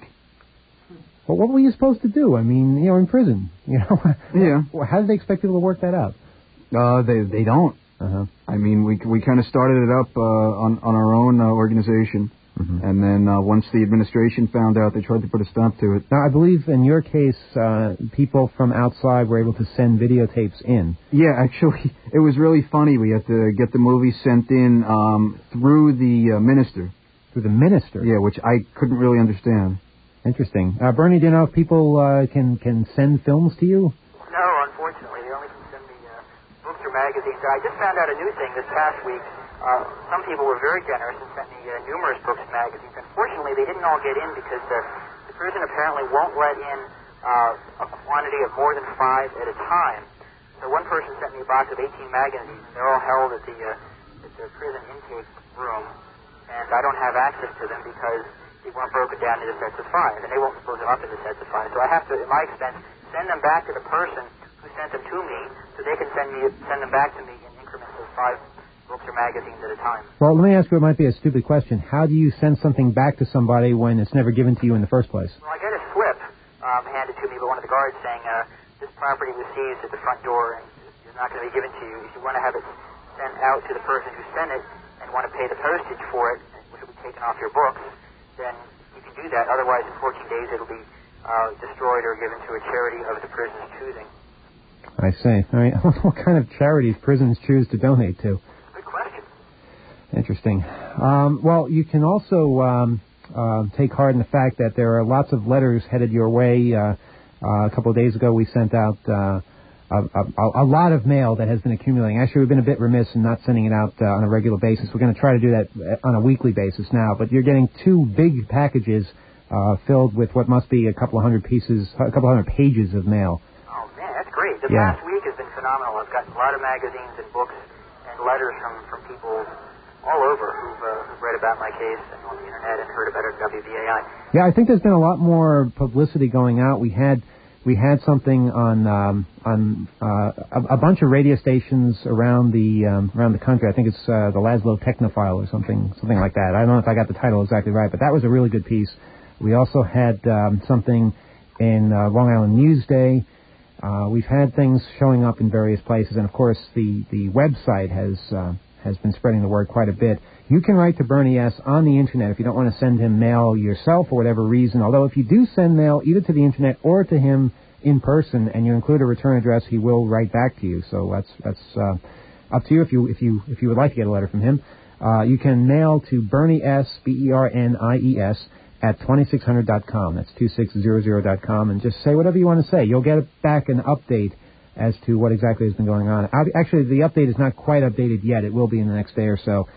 Well, what were you supposed to do? I mean, you know, in prison, you know? Yeah. Well, how did they expect people to work that out? Uh, they they don't. Uh-huh. I mean, we we kind of started it up uh, on on our own uh, organization, mm-hmm. and then uh, once the administration found out, they tried to put a stop to it. Now, I believe in your case, uh, people from outside were able to send videotapes in. Yeah, actually, it was really funny. We had to get the movies sent in um, through the uh, minister. Through the minister? Yeah, which I couldn't really understand. Interesting. Uh, Bernie, do you know if people uh, can can send films to you? No, unfortunately, they only can send me uh, books or magazines. I just found out a new thing this past week. Uh, some people were very generous and sent me uh, numerous books and magazines. Unfortunately, they didn't all get in because the, the prison apparently won't let in uh, a quantity of more than five at a time. So one person sent me a box of eighteen magazines. They're all held at the, uh, at the prison intake room, and I don't have access to them because they weren't broken down into sets of five, and they won't split them up into sets of five. So I have to, at my expense, send them back to the person who sent them to me, so they can send me send them back to me in increments of five books or magazines at a time. Well, let me ask you, it might be a stupid question. How do you send something back to somebody when it's never given to you in the first place? Well, I get a slip um, handed to me by one of the guards saying, uh, this property was seized at the front door and is not going to be given to you. If you want to have it sent out to the person who sent it and want to pay the postage for it, which will be taken off your books, then you can do that. Otherwise, in fourteen days, it'll be uh, destroyed or given to a charity of the prison's choosing. I see. All right. What kind of charities prisons choose to donate to? Good question. Interesting. Um, well, you can also um, uh, take heart in the fact that there are lots of letters headed your way. Uh, uh, a couple of days ago, we sent out uh, a, a, a lot of mail that has been accumulating. Actually, we've been a bit remiss in not sending it out uh, on a regular basis. We're going to try to do that on a weekly basis now. But you're getting two big packages uh, filled with what must be a couple of hundred pieces, a couple of hundred pages of mail. Oh, man, that's great. The Yeah. past week has been phenomenal. I've gotten a lot of magazines and books and letters from, from people all over who've, uh, who've read about my case and on the internet and heard about it at W B A I. Yeah, I think there's been a lot more publicity going out. We had we had something on um, on uh, a, a bunch of radio stations around the um, around the country. I think it's uh, the Laszlo Technophile or something something like that. I don't know if I got the title exactly right, but that was a really good piece. We also had um, something in uh, Long Island Newsday. Uh, we've had things showing up in various places, and of course the the website has uh, has been spreading the word quite a bit. You can write to Bernie S. on the Internet if you don't want to send him mail yourself for whatever reason, although if you do send mail either to the Internet or to him in person and you include a return address, he will write back to you. So that's that's uh, up to you if you if you if you would like to get a letter from him. Uh, you can mail to Bernie S. B E R N I E S at twenty-six hundred dot com. That's two six zero zero dot com, and just say whatever you want to say. You'll get back an update as to what exactly has been going on. Actually, the update is not quite updated yet. It will be in the next day or so.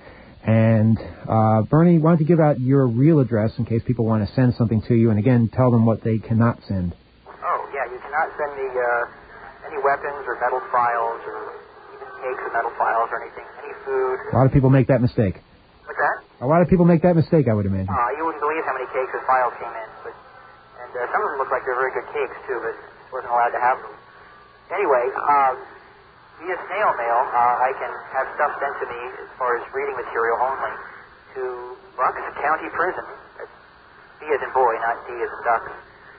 And uh, Bernie, why don't you give out your real address in case people want to send something to you, and again, tell them what they cannot send. Oh, yeah, you cannot send me uh, any weapons or metal files or even cakes or metal files or anything, any food. A lot of people make that mistake. What's that? A lot of people make that mistake, I would imagine. Uh, you wouldn't believe how many cakes or files came in. But, and uh, some of them look like they're very good cakes, too, but wasn't allowed to have them. Anyway, um, via snail mail, uh, I can have stuff sent to me as far as reading material only to Bucks County Prison. That's B as in boy, not D as in ducks.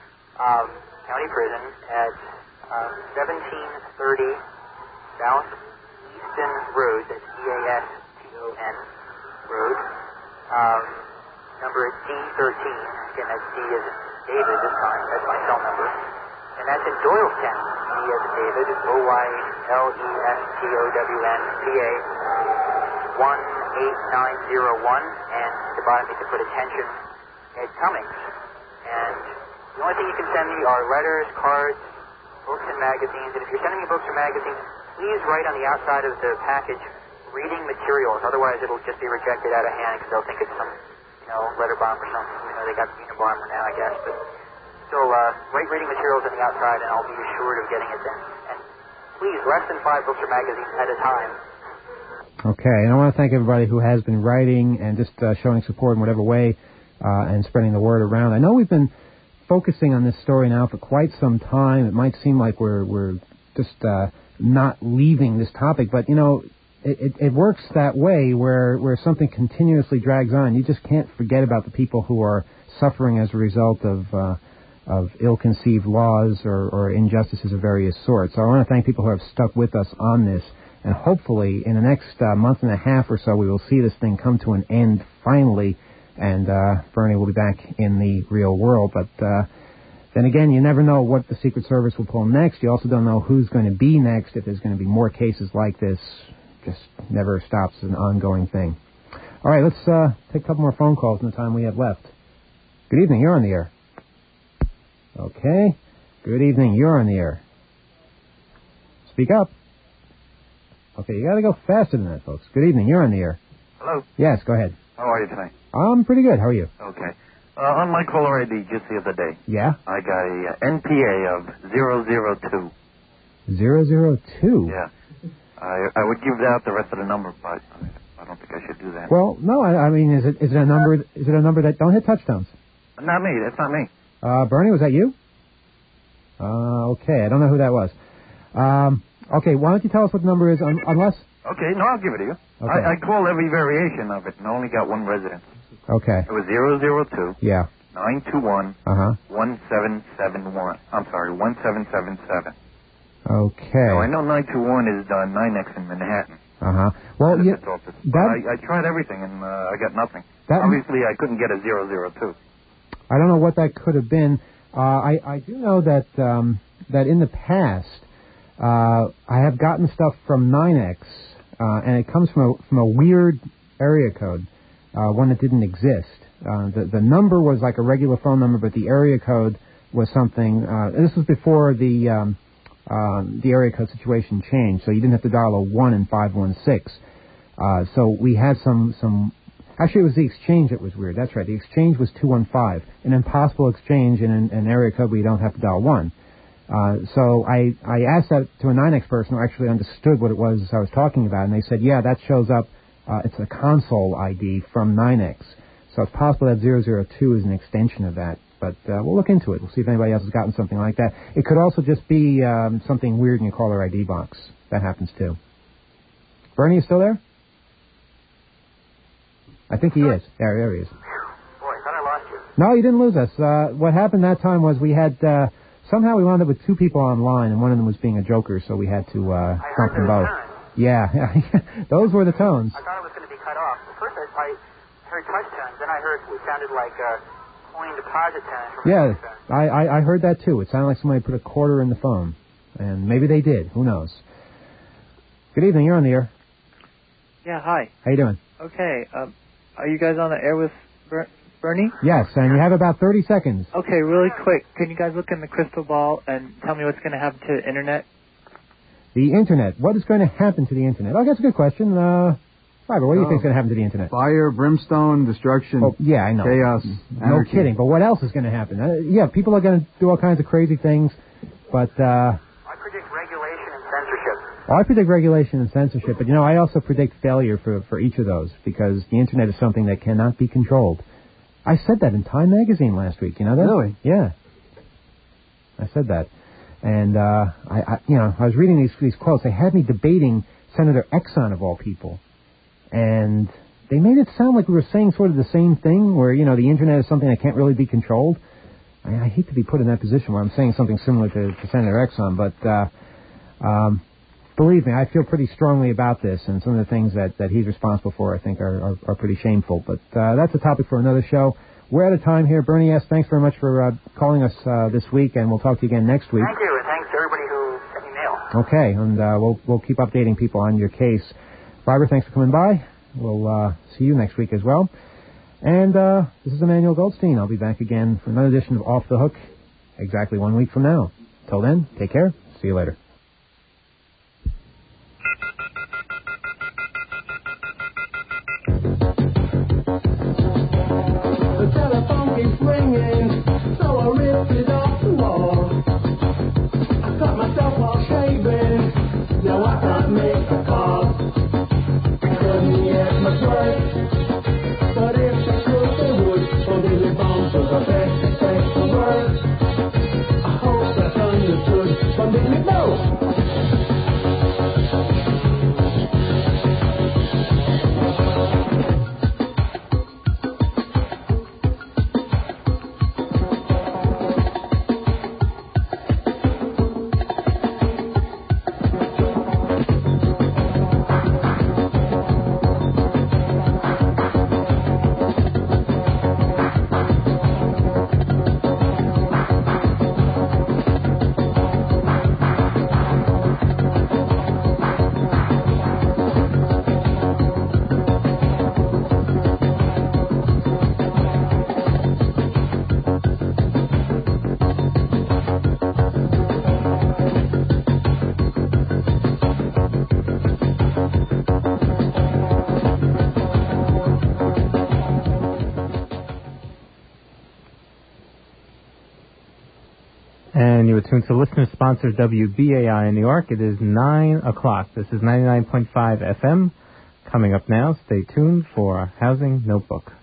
Um, County Prison at uh, seventeen thirty South Easton Road. That's E A S T O N Road. Um, number D thirteen. Again, that's D as in David this time. That's my cell number. And that's in Doylestown. D as in David. O Y L E S T O W N P A one eight nine zero one. And at the bottom you can put attention Ed Cummings. And the only thing you can send me are letters, cards, books, and magazines. And if you're sending me books or magazines, please write on the outside of the package reading materials. Otherwise, it'll just be rejected out of hand because they'll think it's some, you know, letter bomb or something. You know, they got the Unabomber now, I guess. But still, uh, write reading materials on the outside, and I'll be assured of getting it then. And please, less than five books or magazines at a time. Okay, and I want to thank everybody who has been writing and just uh, showing support in whatever way uh, and spreading the word around. I know we've been focusing on this story now for quite some time. It might seem like we're we're just uh, not leaving this topic, but, you know, it, it, it works that way where, where something continuously drags on. You just can't forget about the people who are suffering as a result of uh, of ill-conceived laws or, or injustices of various sorts. So I want to thank people who have stuck with us on this, and hopefully in the next uh, month and a half or so we will see this thing come to an end finally, and uh, Bernie will be back in the real world. But uh, then again, you never know what the Secret Service will pull next. You also don't know who's going to be next, if there's going to be more cases like this. Just never stops, an ongoing thing. All right, let's uh, take a couple more phone calls in the time we have left. Good evening, you're on the air. Okay. Good evening, you're on the air. Speak up. Okay, you got to go faster than that, folks. Good evening, you're on the air. Hello. Yes, go ahead. How are you tonight? I'm pretty good. How are you? Okay. Uh, on my caller I D just the other day, Yeah? I got a uh, N P A of zero zero two. Zero zero two? Yeah. I I would give out the rest of the number, but I don't think I should do that. Well, no, I, I mean, is it is it a number? Is it a number that don't hit touchdowns? Not me. That's not me. Uh, Bernie, was that you? Uh, okay, I don't know who that was. Um, okay, why don't you tell us what the number is, un- unless... Okay, no, I'll give it to you. Okay. I, I called every variation of it and only got one resident. Okay. It was zero zero two. Yeah. nine two one. Uh-huh. one seven seven one. I'm sorry, one seven seven seven. Okay. Now, I know nine two one is uh, NYNEX in Manhattan. Uh-huh. Well, you, office. that, I, I tried everything and uh, I got nothing. That, Obviously, I couldn't get a zero zero two. I don't know what that could have been. Uh, I, I do know that um, that in the past, uh, I have gotten stuff from NYNEX, uh, and it comes from a, from a weird area code, uh, one that didn't exist. Uh, the, the number was like a regular phone number, but the area code was something. Uh, this was before the um, uh, the area code situation changed, so you didn't have to dial a one in five one six. Uh, so we had some some. Actually, it was the exchange that was weird. That's right. The exchange was two one five, an impossible exchange in an, an area code where you don't have to dial one. Uh, so I, I asked that to a NYNEX person who actually understood what it was I was talking about, and they said, yeah, that shows up. Uh, it's a console I D from NYNEX. So it's possible that zero zero two is an extension of that. But uh, we'll look into it. We'll see if anybody else has gotten something like that. It could also just be um, something weird in your caller I D box. That happens, too. Bernie, you still there? I think he is. There, there he is. Boy, I thought I lost you. No, you didn't lose us. Uh, what happened that time was we had, uh, somehow we wound up with two people online, and one of them was being a joker, so we had to uh, dump them both. Tones. Yeah, those were the tones. I thought it was going to be cut off. At first I, I heard touch tones, then I heard it sounded like uh, coin deposit tones. From Yeah, I, I, I heard that too. It sounded like somebody put a quarter in the phone, and maybe they did. Who knows? Good evening. You're on the air. Yeah, hi. How you doing? Okay, um, are you guys on the air with Ber- Bernie? Yes, and you have about thirty seconds. Okay, really quick. Can you guys look in the crystal ball and tell me what's going to happen to the Internet? The Internet. What is going to happen to the Internet? Oh, that's a good question. Uh, Fiber, what do you Oh. think is going to happen to the Internet? Fire, brimstone, destruction, Oh, yeah, I know. chaos, No anarchy. kidding. But what else is going to happen? Uh, yeah, people are going to do all kinds of crazy things, but uh, I predict regulation and censorship. well, I predict regulation and censorship. But, you know, I also predict failure for, for each of those because the Internet is something that cannot be controlled. I said that in Time Magazine last week. You know that? Really? Yeah. I said that. And, uh, I, I, you know, I was reading these, these quotes. They had me debating Senator Exxon, of all people. And they made it sound like we were saying sort of the same thing, where, you know, the Internet is something that can't really be controlled. I, I hate to be put in that position where I'm saying something similar to, to Senator Exxon, but uh, um, believe me, I feel pretty strongly about this, and some of the things that, that he's responsible for, I think, are, are, are pretty shameful. But uh, that's a topic for another show. We're out of time here. Bernie S., thanks very much for uh, calling us uh, this week, and we'll talk to you again next week. Thank you, and thanks to everybody who sent me mail. Okay, and uh, we'll we'll keep updating people on your case. Fiber, thanks for coming by. We'll uh, see you next week as well. And uh, this is Emmanuel Goldstein. I'll be back again for another edition of Off the Hook exactly one week from now. Till then, take care. See you later. The telephone keeps ringing, so I ripped it off the wall. I cut myself while shaving, now I can't make a call. Couldn't get much work, but if I could, they would. For the phone for the best place to work. and you are tuned to listener-sponsored W B A I in New York. It is nine o'clock. This is ninety-nine point five F M. Coming up now, stay tuned for Housing Notebook.